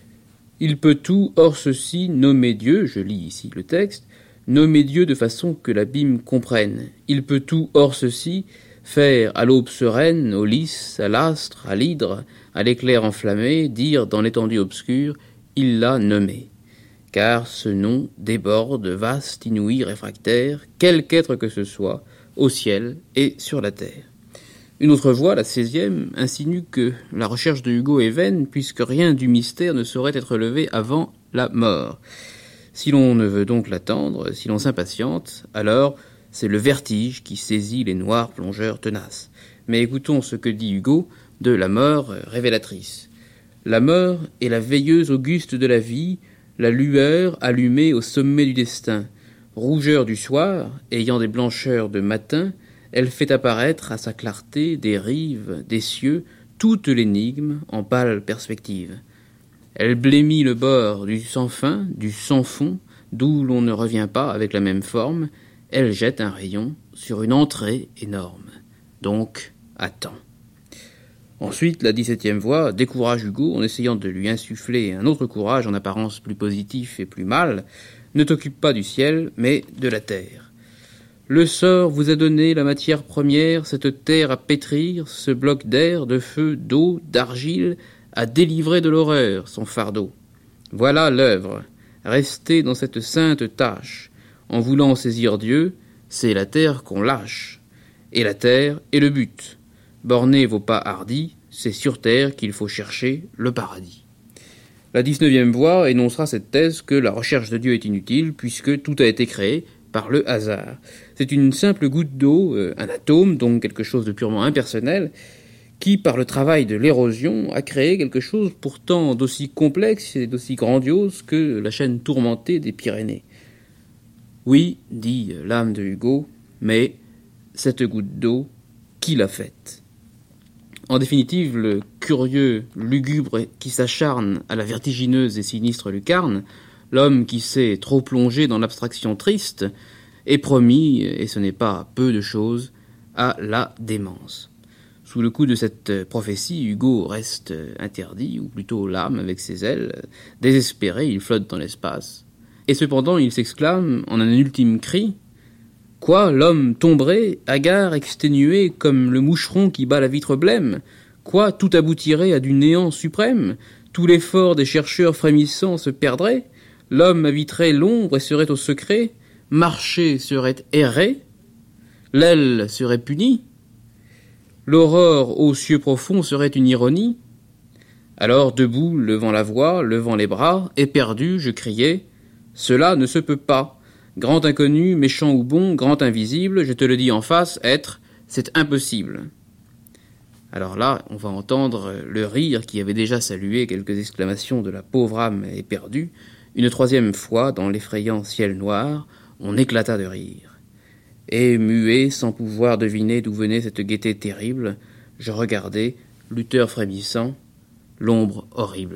D: Il peut tout, hors ceci, nommer Dieu, je lis ici le texte, nommer Dieu de façon que l'abîme comprenne. Il peut tout, hors ceci, faire à l'aube sereine, au lys, à l'astre, à l'hydre, à l'éclair enflammé, dire dans l'étendue obscure, il l'a nommé. Car ce nom déborde, vaste, inouï, réfractaire, quelque être que ce soit, au ciel et sur la terre. Une autre voix, la seizième, insinue que la recherche de Hugo est vaine, puisque rien du mystère ne saurait être levé avant la mort. Si l'on ne veut donc l'attendre, si l'on s'impatiente, alors c'est le vertige qui saisit les noirs plongeurs tenaces. Mais écoutons ce que dit Hugo de la mort révélatrice. La mort est la veilleuse auguste de la vie, la lueur allumée au sommet du destin. Rougeur du soir, ayant des blancheurs de matin, elle fait apparaître à sa clarté des rives, des cieux, toute l'énigme en pâle perspective. Elle blêmit le bord du sans fin, du sans fond, d'où l'on ne revient pas avec la même forme. Elle jette un rayon sur une entrée énorme. Donc, attends. Ensuite, la dix-septième voix décourage Hugo en essayant de lui insuffler un autre courage en apparence plus positif et plus mâle. Ne t'occupe pas du ciel, mais de la terre. Le sort vous a donné la matière première, cette terre à pétrir, ce bloc d'air, de feu, d'eau, d'argile, à délivrer de l'horreur son fardeau. Voilà l'œuvre. Restez dans cette sainte tâche. En voulant saisir Dieu, c'est la terre qu'on lâche. Et la terre est le but. Bornez vos pas hardis, c'est sur terre qu'il faut chercher le paradis. La dix-neuvième voie énoncera cette thèse que la recherche de Dieu est inutile puisque tout a été créé par le hasard. C'est une simple goutte d'eau, euh, un atome, donc quelque chose de purement impersonnel, qui, par le travail de l'érosion, a créé quelque chose pourtant d'aussi complexe et d'aussi grandiose que la chaîne tourmentée des Pyrénées. Oui, dit l'âme de Hugo, mais cette goutte d'eau, qui l'a faite ? En définitive, le curieux lugubre qui s'acharne à la vertigineuse et sinistre lucarne, l'homme qui s'est trop plongé dans l'abstraction triste, est promis, et ce n'est pas peu de choses, à la démence. Sous le coup de cette prophétie, Hugo reste interdit, ou plutôt l'âme avec ses ailes. Désespéré, il flotte dans l'espace. Et cependant, il s'exclame en un ultime cri « Quoi, l'homme tomberait, hagard, exténué, comme le moucheron qui bat la vitre blême ? Quoi, tout aboutirait à du néant suprême ? Tout l'effort des chercheurs frémissants se perdrait ? L'homme habiterait l'ombre et serait au secret ? Marcher serait errer ? L'aile serait punie ? L'aurore aux cieux profonds serait une ironie ? Alors, debout, levant la voix, levant les bras, éperdu, je criais « Cela ne se peut pas ! Grand inconnu, méchant ou bon, grand invisible, je te le dis en face, être, c'est impossible. » Alors là, on va entendre le rire qui avait déjà salué quelques exclamations de la pauvre âme éperdue. Une troisième fois, dans l'effrayant ciel noir, on éclata de rire. Et, muet, sans pouvoir deviner d'où venait cette gaieté terrible, je regardais, lutteur frémissant, l'ombre horrible.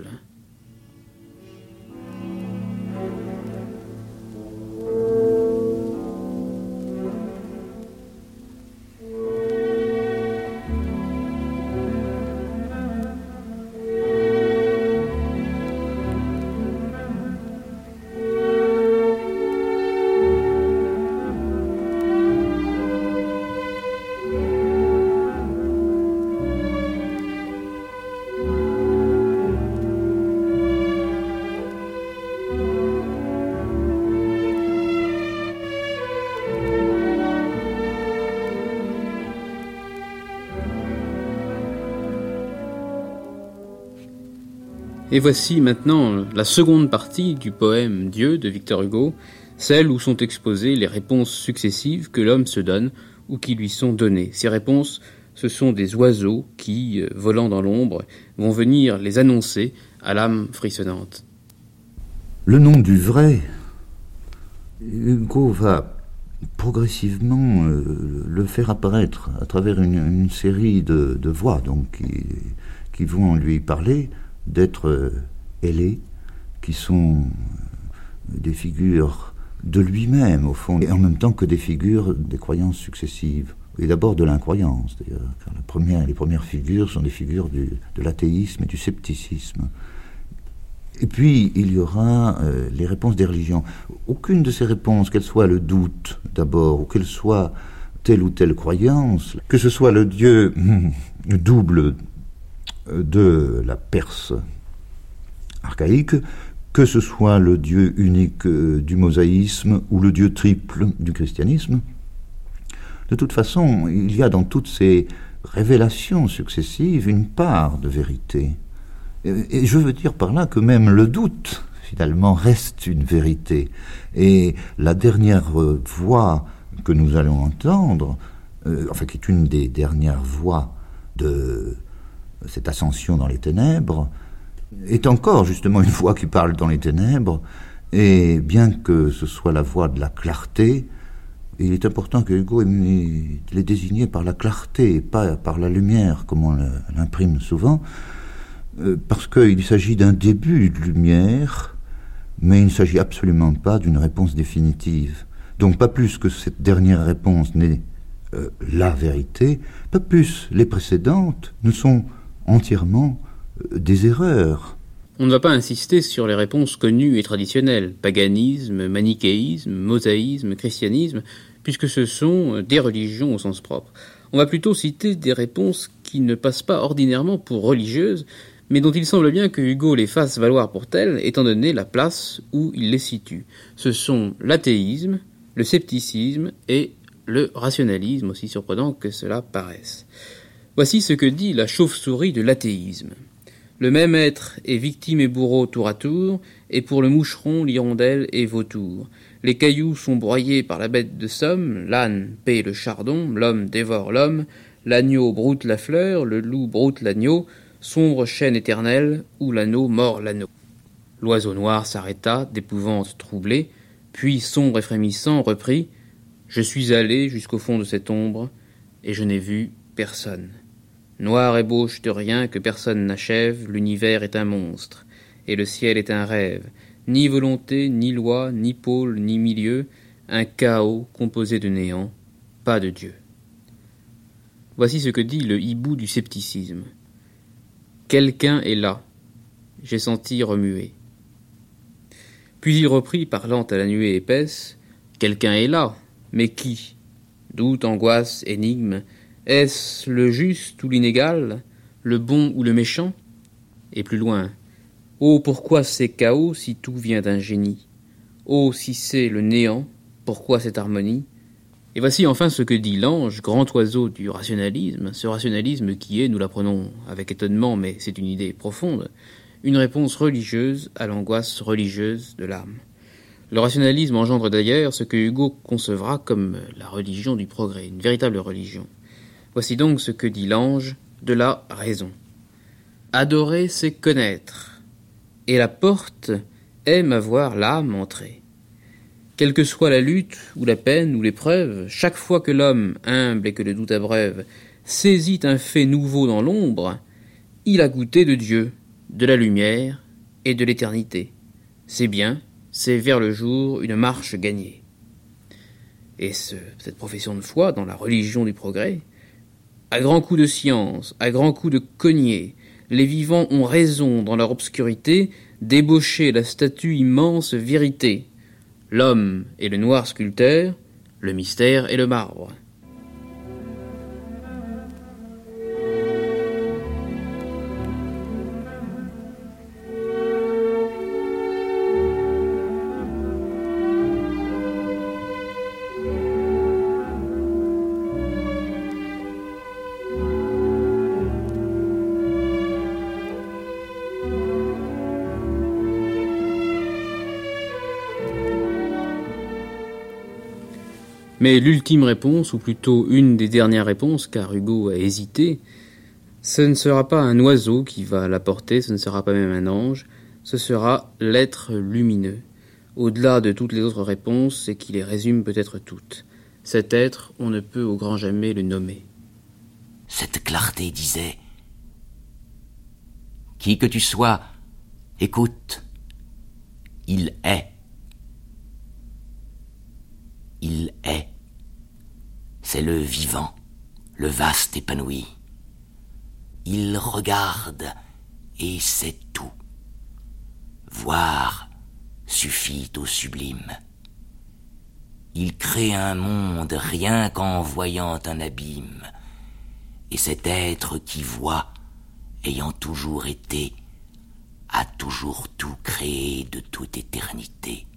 D: Et voici maintenant la seconde partie du poème Dieu de Victor Hugo, celle où sont exposées les réponses successives que l'homme se donne ou qui lui sont données. Ces réponses, ce sont des oiseaux qui, volant dans l'ombre, vont venir les annoncer à l'âme frissonnante.
E: Le nom du vrai, Hugo va progressivement euh, le faire apparaître à travers une, une série de, de voix donc, qui, qui vont lui parler d'êtres euh, ailés, qui sont euh, des figures de lui-même, au fond, et en même temps que des figures des croyances successives. Et d'abord de l'incroyance, d'ailleurs, car la première, les premières figures sont des figures du, de l'athéisme et du scepticisme. Et puis, il y aura euh, les réponses des religions. Aucune de ces réponses, qu'elle soit le doute, d'abord, ou qu'elle soit telle ou telle croyance, que ce soit le Dieu hum, double de la Perse archaïque, que ce soit le Dieu unique du mosaïsme ou le Dieu triple du christianisme, de toute façon, il y a dans toutes ces révélations successives une part de vérité. Et je veux dire par là que même le doute, finalement, reste une vérité. Et la dernière voix que nous allons entendre, euh, enfin qui est une des dernières voix de cette ascension dans les ténèbres, est encore justement une voix qui parle dans les ténèbres, et bien que ce soit la voix de la clarté, il est important que Hugo l'ait désigné par la clarté, pas par la lumière, comme on l'imprime souvent, parce qu'il s'agit d'un début de lumière, mais il ne s'agit absolument pas d'une réponse définitive. Donc pas plus que cette dernière réponse n'est euh, la vérité, pas plus les précédentes ne sont entièrement euh, des erreurs.
D: On ne va pas insister sur les réponses connues et traditionnelles, paganisme, manichéisme, mosaïsme, christianisme, puisque ce sont des religions au sens propre. On va plutôt citer des réponses qui ne passent pas ordinairement pour religieuses, mais dont il semble bien que Hugo les fasse valoir pour telles, étant donné la place où il les situe. Ce sont l'athéisme, le scepticisme et le rationalisme, aussi surprenant que cela paraisse. Voici ce que dit la chauve-souris de l'athéisme. Le même être est victime et bourreau tour à tour, et pour le moucheron, l'hirondelle est vautour. Les cailloux sont broyés par la bête de somme, l'âne paie le chardon, l'homme dévore l'homme, l'agneau broute la fleur, le loup broute l'agneau, sombre chaîne éternelle, où l'anneau mord l'anneau. L'oiseau noir s'arrêta, d'épouvante troublé, puis, sombre et frémissant, reprit « Je suis allé jusqu'au fond de cette ombre, et je n'ai vu personne. Noir ébauche de rien que personne n'achève, l'univers est un monstre, et le ciel est un rêve, ni volonté, ni loi, ni pôle, ni milieu, un chaos composé de néant, pas de Dieu. » Voici ce que dit le hibou du scepticisme. « Quelqu'un est là, j'ai senti remuer. » Puis il reprit, parlant à la nuée épaisse, « Quelqu'un est là, mais qui? Doute, angoisse, énigme, est-ce le juste ou l'inégal, le bon ou le méchant? Et plus loin, « Oh, pourquoi ces chaos si tout vient d'un génie? Oh, si c'est le néant, pourquoi cette harmonie ?» Et voici enfin ce que dit l'ange, grand oiseau du rationalisme, ce rationalisme qui est, nous l'apprenons avec étonnement, mais c'est une idée profonde, une réponse religieuse à l'angoisse religieuse de l'âme. Le rationalisme engendre d'ailleurs ce que Hugo concevra comme la religion du progrès, une véritable religion. Voici donc ce que dit l'ange de la raison. Adorer, c'est connaître, et la porte aime à voir l'âme entrer. Quelle que soit la lutte, ou la peine, ou l'épreuve, chaque fois que l'homme, humble et que le doute abreuve, saisit un fait nouveau dans l'ombre, il a goûté de Dieu, de la lumière et de l'éternité. C'est bien, c'est vers le jour une marche gagnée. Et ce, cette profession de foi dans la religion du progrès, à grands coups de science, à grands coups de cognée, les vivants ont raison dans leur obscurité d'ébaucher la statue immense vérité. L'homme est le noir sculpteur, le mystère est le marbre. Mais l'ultime réponse, ou plutôt une des dernières réponses, car Hugo a hésité, ce ne sera pas un oiseau qui va l'apporter, ce ne sera pas même un ange, ce sera l'être lumineux. Au-delà de toutes les autres réponses, c'est qui les résume peut-être toutes. Cet être, on ne peut au grand jamais le nommer.
A: Cette clarté disait « Qui que tu sois, écoute, il est. Il est. C'est le vivant, le vaste épanoui. Il regarde et c'est tout. Voir suffit au sublime. Il crée un monde rien qu'en voyant un abîme. Et cet être qui voit, ayant toujours été, a toujours tout créé de toute éternité.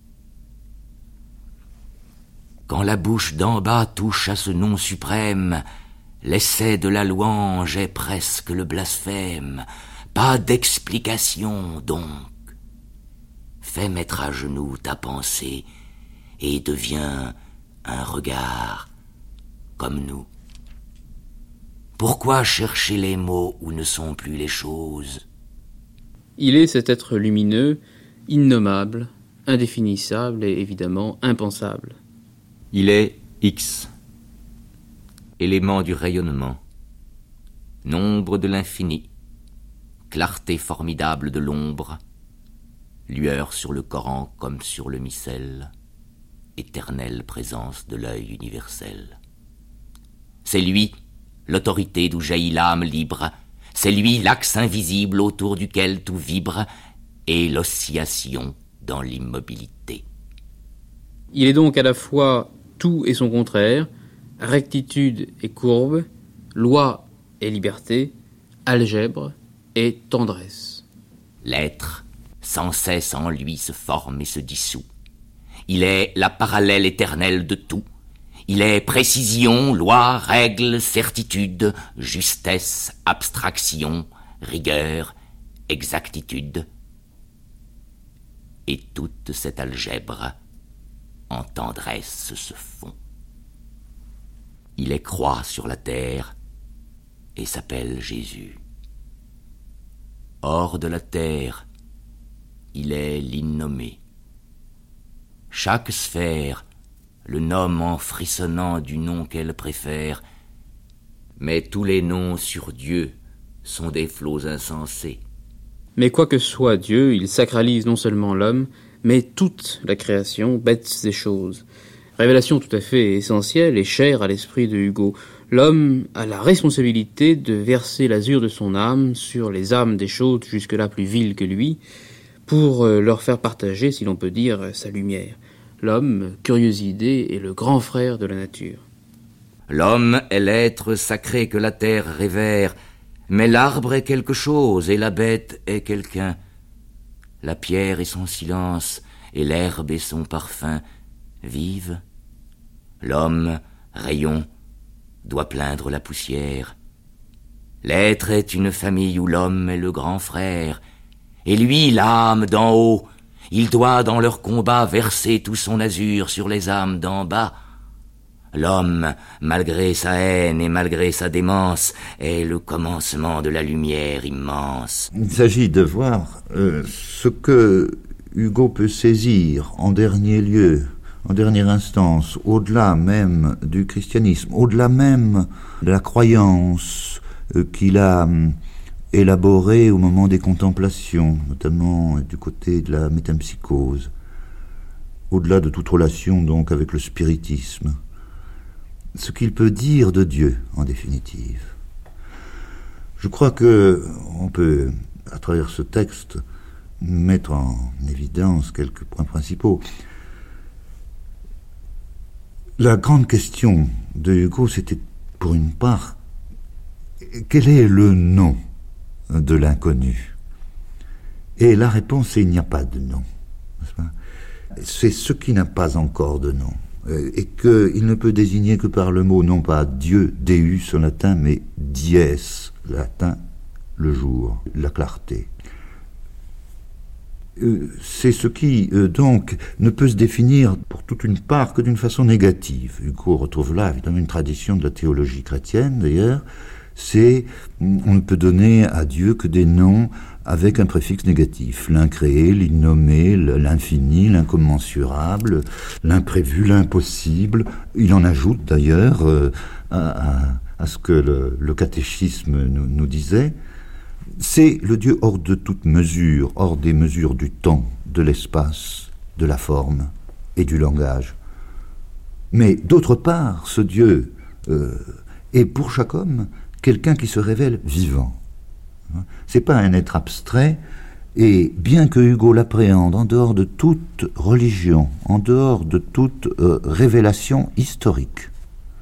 A: Quand la bouche d'en bas touche à ce nom suprême, l'essai de la louange est presque le blasphème. Pas d'explication donc. Fais mettre à genoux ta pensée et deviens un regard comme nous. Pourquoi chercher les mots où ne sont plus les choses?
D: Il est cet être lumineux, innommable, indéfinissable et évidemment impensable.
A: Il est X, élément du rayonnement, nombre de l'infini, clarté formidable de l'ombre, lueur sur le Coran comme sur le missel, éternelle présence de l'œil universel. C'est lui, l'autorité d'où jaillit l'âme libre, c'est lui l'axe invisible autour duquel tout vibre, et l'oscillation dans l'immobilité.
D: Il est donc à la fois tout et son contraire, rectitude et courbe, loi et liberté, algèbre et tendresse.
A: L'être, sans cesse en lui, se forme et se dissout. Il est la parallèle éternelle de tout. Il est précision, loi, règle, certitude, justesse, abstraction, rigueur, exactitude. Et toute cette algèbre en tendresse se fond. Il est croix sur la terre et s'appelle Jésus. Hors de la terre, il est l'innommé. Chaque sphère le nomme en frissonnant du nom qu'elle préfère, mais tous les noms sur Dieu sont des flots insensés.
D: Mais quoi que soit Dieu, il sacralise non seulement l'homme, mais toute la création, bêtes et choses. Révélation tout à fait essentielle et chère à l'esprit de Hugo. L'homme a la responsabilité de verser l'azur de son âme sur les âmes des choses jusque-là plus viles que lui, pour leur faire partager, si l'on peut dire, sa lumière. L'homme, curieuse idée, est le grand frère de la nature.
A: L'homme est l'être sacré que la terre révère, mais l'arbre est quelque chose et la bête est quelqu'un. La pierre est son silence et l'herbe est son parfum. Vive, l'homme, rayon, doit plaindre la poussière. L'être est une famille où l'homme est le grand frère, et lui, l'âme d'en haut, il doit dans leur combat verser tout son azur sur les âmes d'en bas. L'homme, malgré sa haine et malgré sa démence, est le commencement de la lumière immense.
E: Il s'agit de voir euh, ce que Hugo peut saisir en dernier lieu, en dernière instance, au-delà même du christianisme, au-delà même de la croyance euh, qu'il a euh, élaborée au moment des contemplations, notamment euh, du côté de la métempsychose, au-delà de toute relation donc avec le spiritisme. Ce qu'il peut dire de Dieu, en définitive. Je crois que on peut, à travers ce texte, mettre en évidence quelques points principaux. La grande question de Hugo, c'était, pour une part, quel est le nom de l'inconnu? Et la réponse est, il n'y a pas de nom. N'est-ce pas? C'est ce qui n'a pas encore de nom. Et qu'il ne peut désigner que par le mot, non pas Dieu, Deus en latin, mais dies, latin, le jour, la clarté. C'est ce qui, donc, ne peut se définir pour toute une part que d'une façon négative. Hugo retrouve là, évidemment, une tradition de la théologie chrétienne, d'ailleurs. C'est, on ne peut donner à Dieu que des noms avec un préfixe négatif. L'incréé, l'innommé, l'infini, l'incommensurable, l'imprévu, l'impossible. Il en ajoute d'ailleurs euh, à, à, à ce que le, le catéchisme nous, nous disait. C'est le Dieu hors de toute mesure, hors des mesures du temps, de l'espace, de la forme et du langage. Mais d'autre part, ce Dieu euh, est pour chaque homme quelqu'un qui se révèle vivant. C'est pas un être abstrait, et bien que Hugo l'appréhende en dehors de toute religion, en dehors de toute euh, révélation historique,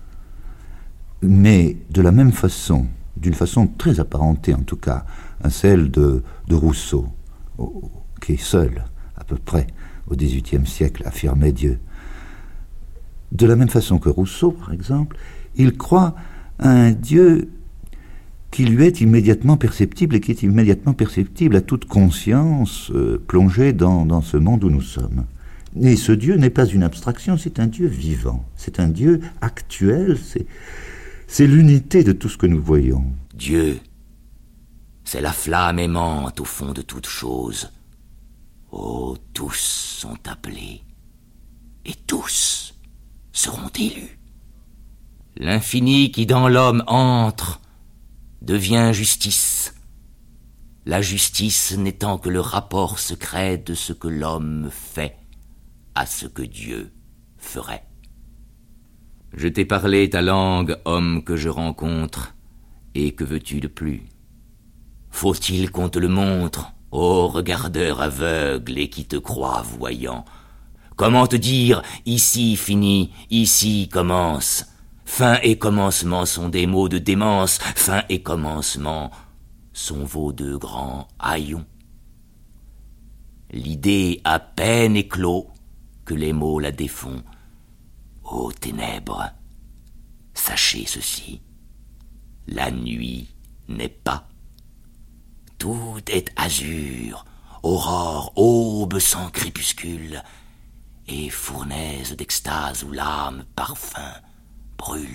E: mais de la même façon, d'une façon très apparentée en tout cas, à celle de, de Rousseau, au, qui est seul, à peu près, au dix-huitième siècle, affirmait Dieu. De la même façon que Rousseau, par exemple, il croit à un Dieu qui lui est immédiatement perceptible et qui est immédiatement perceptible à toute conscience euh, plongée dans, dans ce monde où nous sommes. Et ce Dieu n'est pas une abstraction, c'est un Dieu vivant, c'est un Dieu actuel, c'est, c'est l'unité de tout ce que nous voyons.
A: Dieu, c'est la flamme aimante au fond de toute chose. Oh, tous sont appelés, et tous seront élus. L'infini qui dans l'homme entre devient justice, la justice n'étant que le rapport secret de ce que l'homme fait à ce que Dieu ferait. Je t'ai parlé ta langue, homme que je rencontre, et que veux-tu de plus? Faut-il qu'on te le montre, ô regardeur aveugle et qui te croit voyant? Comment te dire « ici finit, ici commence ». Fin et commencement sont des mots de démence, fin et commencement sont vos deux grands haillons. L'idée à peine éclos que les mots la défont. Ô ténèbres, sachez ceci, la nuit n'est pas. Tout est azur, aurore, aube sans crépuscule, et fournaise d'extase où l'âme parfum brûle.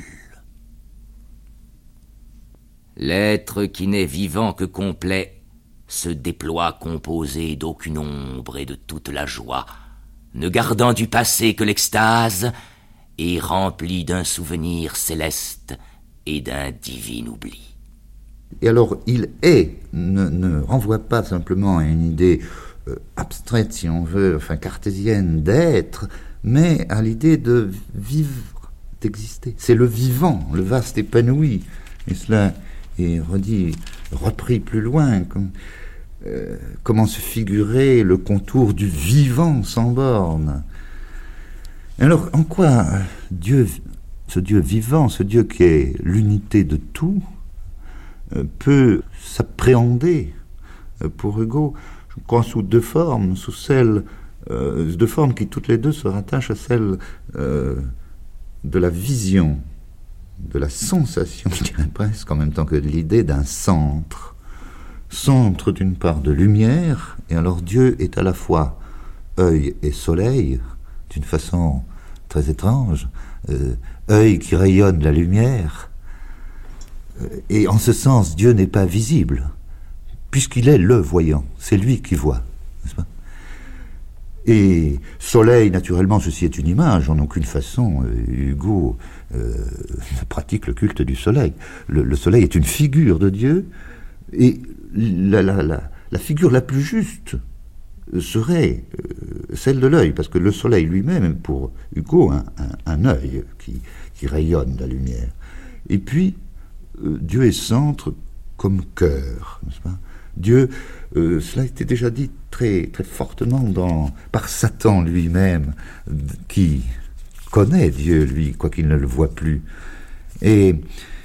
A: L'être qui n'est vivant que complet se déploie composé d'aucune ombre et de toute la joie, ne gardant du passé que l'extase, et rempli d'un souvenir céleste et d'un divin oubli.
E: Et alors, il est, ne, ne renvoie pas simplement à une idée euh, abstraite, si on veut, enfin cartésienne, d'être, mais à l'idée de vivre, d'exister. C'est le vivant, le vaste épanoui. Et cela est redit, repris plus loin, comme, euh, comment se figurer le contour du vivant sans borne. Alors, en quoi Dieu, ce Dieu vivant, ce Dieu qui est l'unité de tout, euh, peut s'appréhender euh, pour Hugo, je crois, sous deux formes, sous celle, euh, deux formes qui toutes les deux se rattachent à celle euh, de la vision, de la sensation, je dirais presque, en même temps que de l'idée d'un centre. Centre d'une part de lumière, et alors Dieu est à la fois œil et soleil, d'une façon très étrange, euh, œil qui rayonne la lumière, euh, et en ce sens Dieu n'est pas visible, puisqu'il est le voyant, c'est lui qui voit, n'est-ce pas ? Et soleil, naturellement, ceci est une image, en aucune façon euh, Hugo euh, pratique le culte du soleil. Le, le soleil est une figure de Dieu, et la, la, la, la figure la plus juste serait euh, celle de l'œil, parce que le soleil lui-même, pour Hugo, un, un, un œil qui, qui rayonne la lumière. Et puis, euh, Dieu est centre comme cœur, n'est-ce pas ? Dieu, euh, cela a été déjà dit très, très fortement dans, par Satan lui-même, qui connaît Dieu, lui, quoiqu'il ne le voit plus. Et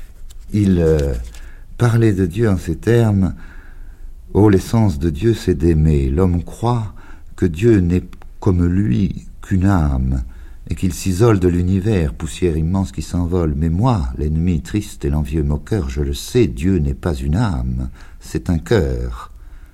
E: il euh, parlait de Dieu en ces termes: « Oh, l'essence de Dieu, c'est d'aimer. L'homme croit que Dieu n'est comme lui qu'une âme, et qu'il s'isole de l'univers, poussière immense qui s'envole. Mais moi, l'ennemi triste et l'envieux moqueur, je le sais, Dieu n'est pas une âme, c'est un cœur.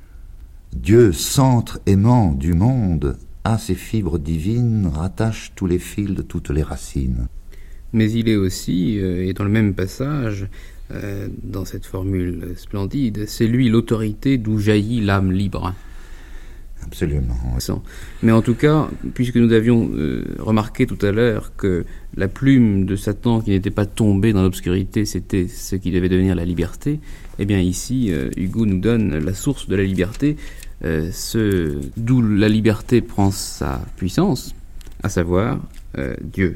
E: Dieu, centre aimant du monde, à ses fibres divines, rattache tous les fils de toutes les racines. »
D: Mais il est aussi, euh, et dans le même passage, euh, dans cette formule splendide, c'est lui l'autorité d'où jaillit l'âme libre.
E: Absolument.
D: Mais en tout cas, puisque nous avions euh, remarqué tout à l'heure que la plume de Satan qui n'était pas tombée dans l'obscurité, c'était ce qui devait devenir la liberté, eh bien ici, euh, Hugo nous donne la source de la liberté, euh, ce, d'où la liberté prend sa puissance, à savoir euh, Dieu.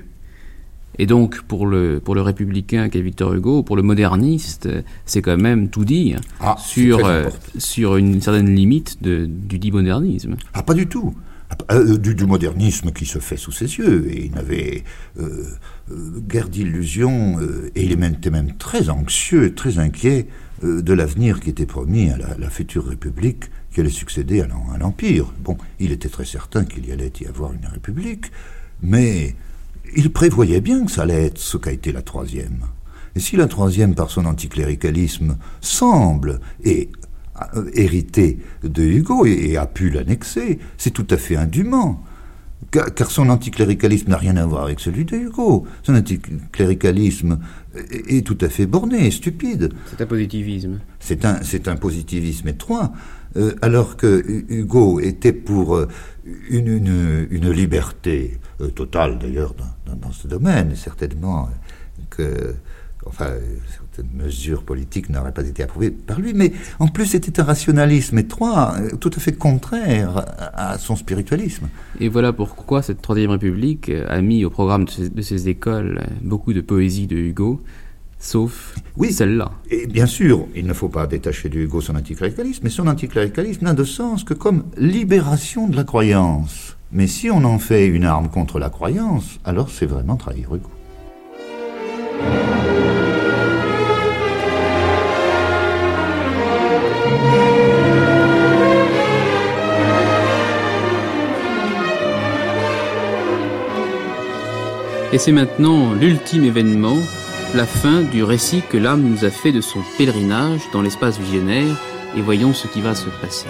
D: Et donc, pour le, pour le républicain qu'est Victor Hugo, pour le moderniste, c'est quand même tout dire
E: ah,
D: sur, euh, sur une certaine limite de, du dit modernisme.
E: Ah, pas du tout. Euh, du, du modernisme qui se fait sous ses yeux. Et il n'avait euh, euh, guère d'illusions, euh, et il était même très anxieux, très inquiet euh, de l'avenir qui était promis à la, la future République qui allait succéder à, à l'Empire. Bon, il était très certain qu'il y allait y avoir une République, mais il prévoyait bien que ça allait être ce qu'a été la troisième. Et si la troisième, par son anticléricalisme, semble et euh, hériter de Hugo et, et a pu l'annexer, c'est tout à fait indûment. Car, car son anticléricalisme n'a rien à voir avec celui de Hugo. Son anticléricalisme est, est tout à fait borné, stupide.
D: C'est un positivisme.
E: C'est un, c'est un positivisme étroit. Euh, alors que Hugo était pour euh, une, une, une liberté euh, totale, d'ailleurs, dans, dans, dans ce domaine, certainement que, enfin, certaines mesures politiques n'auraient pas été approuvées par lui, mais en plus c'était un rationalisme étroit, euh, tout à fait contraire à, à son spiritualisme.
D: Et voilà pourquoi cette Troisième République a mis au programme de ces, de ces écoles beaucoup de poésie de Hugo, sauf
E: oui,
D: celle-là.
E: Et bien sûr, il ne faut pas détacher de Hugo son anticléricalisme, mais son anticléricalisme n'a de sens que comme libération de la croyance. Mais si on en fait une arme contre la croyance, alors c'est vraiment trahir Hugo.
D: Et c'est maintenant l'ultime événement, la fin du récit que l'âme nous a fait de son pèlerinage dans l'espace visionnaire, et voyons ce qui va se passer.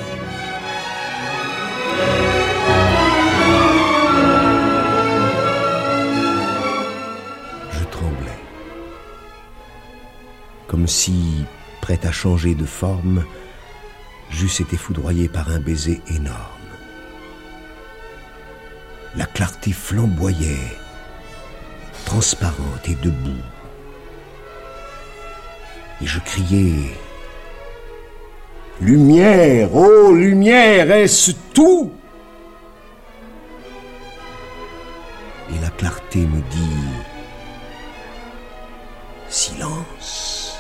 F: Je tremblais, comme si, prêt à changer de forme, j'eusse été foudroyé par un baiser énorme. La clarté flamboyait, transparente et debout. Et je criais « Lumière, ô lumière, est-ce tout ?» Et la clarté me dit « Silence.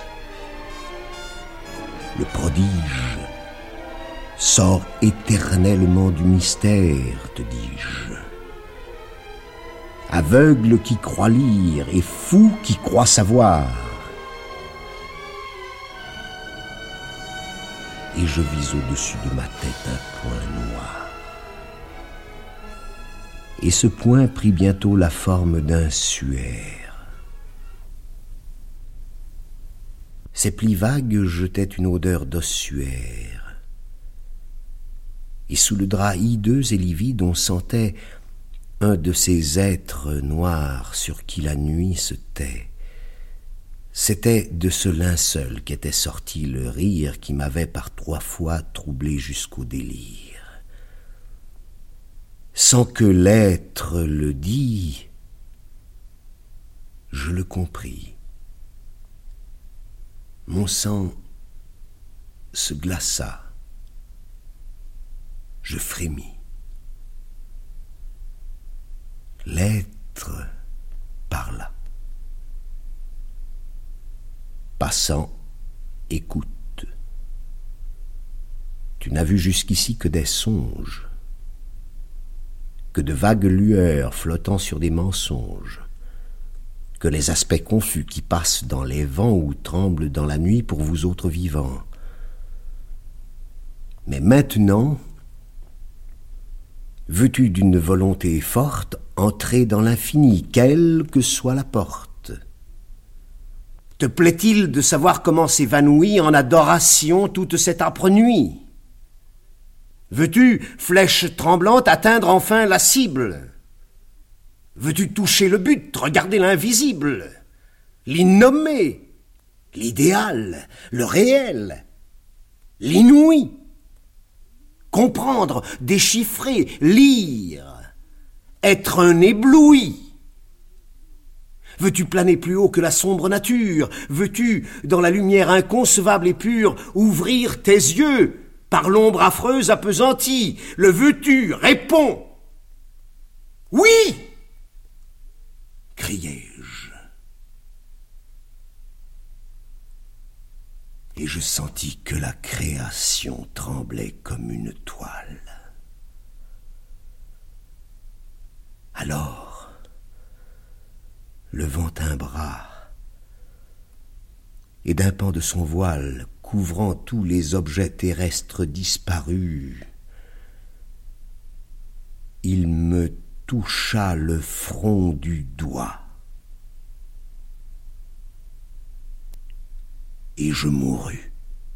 F: Le prodige sort éternellement du mystère, te dis-je. Aveugle qui croit lire et fou qui croit savoir. » Et je vis au-dessus de ma tête un point noir. Et ce point prit bientôt la forme d'un suaire. Ses plis vagues jetaient une odeur d'ossuaire. Et sous le drap hideux et livide, on sentait un de ces êtres noirs sur qui la nuit se tait. C'était de ce linceul qu'était sorti le rire qui m'avait par trois fois troublé jusqu'au délire. Sans que l'être le dît, je le compris. Mon sang se glaça. Je frémis. L'être parla. Passant, écoute. Tu n'as vu jusqu'ici que des songes, que de vagues lueurs flottant sur des mensonges, que les aspects confus qui passent dans les vents ou tremblent dans la nuit pour vous autres vivants. Mais maintenant, veux-tu d'une volonté forte entrer dans l'infini, quelle que soit la porte? Te plaît-il de savoir comment s'évanouit en adoration toute cette âpre nuit? Veux-tu, flèche tremblante, atteindre enfin la cible? Veux-tu toucher le but, regarder l'invisible, l'innommé, l'idéal, le réel, l'inouï? Comprendre, déchiffrer, lire, être un ébloui? Veux-tu planer plus haut que la sombre nature? Veux-tu, dans la lumière inconcevable et pure, ouvrir tes yeux par l'ombre affreuse appesantie? Le veux-tu? Réponds! Oui! Criai-je. Et je sentis que la création tremblait comme une toile. Alors, levant un bras, et d'un pan de son voile couvrant tous les objets terrestres disparus, il me toucha le front du doigt, et je mourus.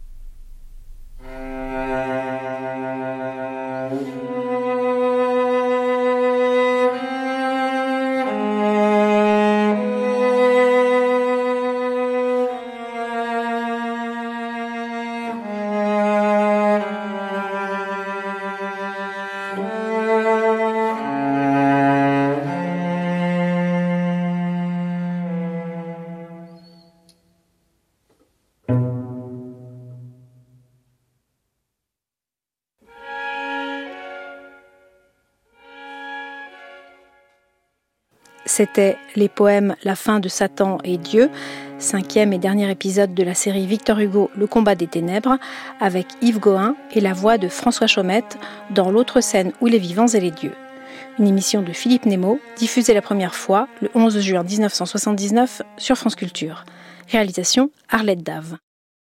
C: C'était les poèmes La fin de Satan et Dieu, cinquième et dernier épisode de la série Victor Hugo, Le combat des ténèbres, avec Yves Gohin et la voix de François Chaumette dans l'autre scène Où les vivants et les dieux. une émission de Philippe Nemo, diffusée la première fois le onze juin mille neuf cent soixante-dix-neuf sur France Culture. Réalisation Arlette Dave.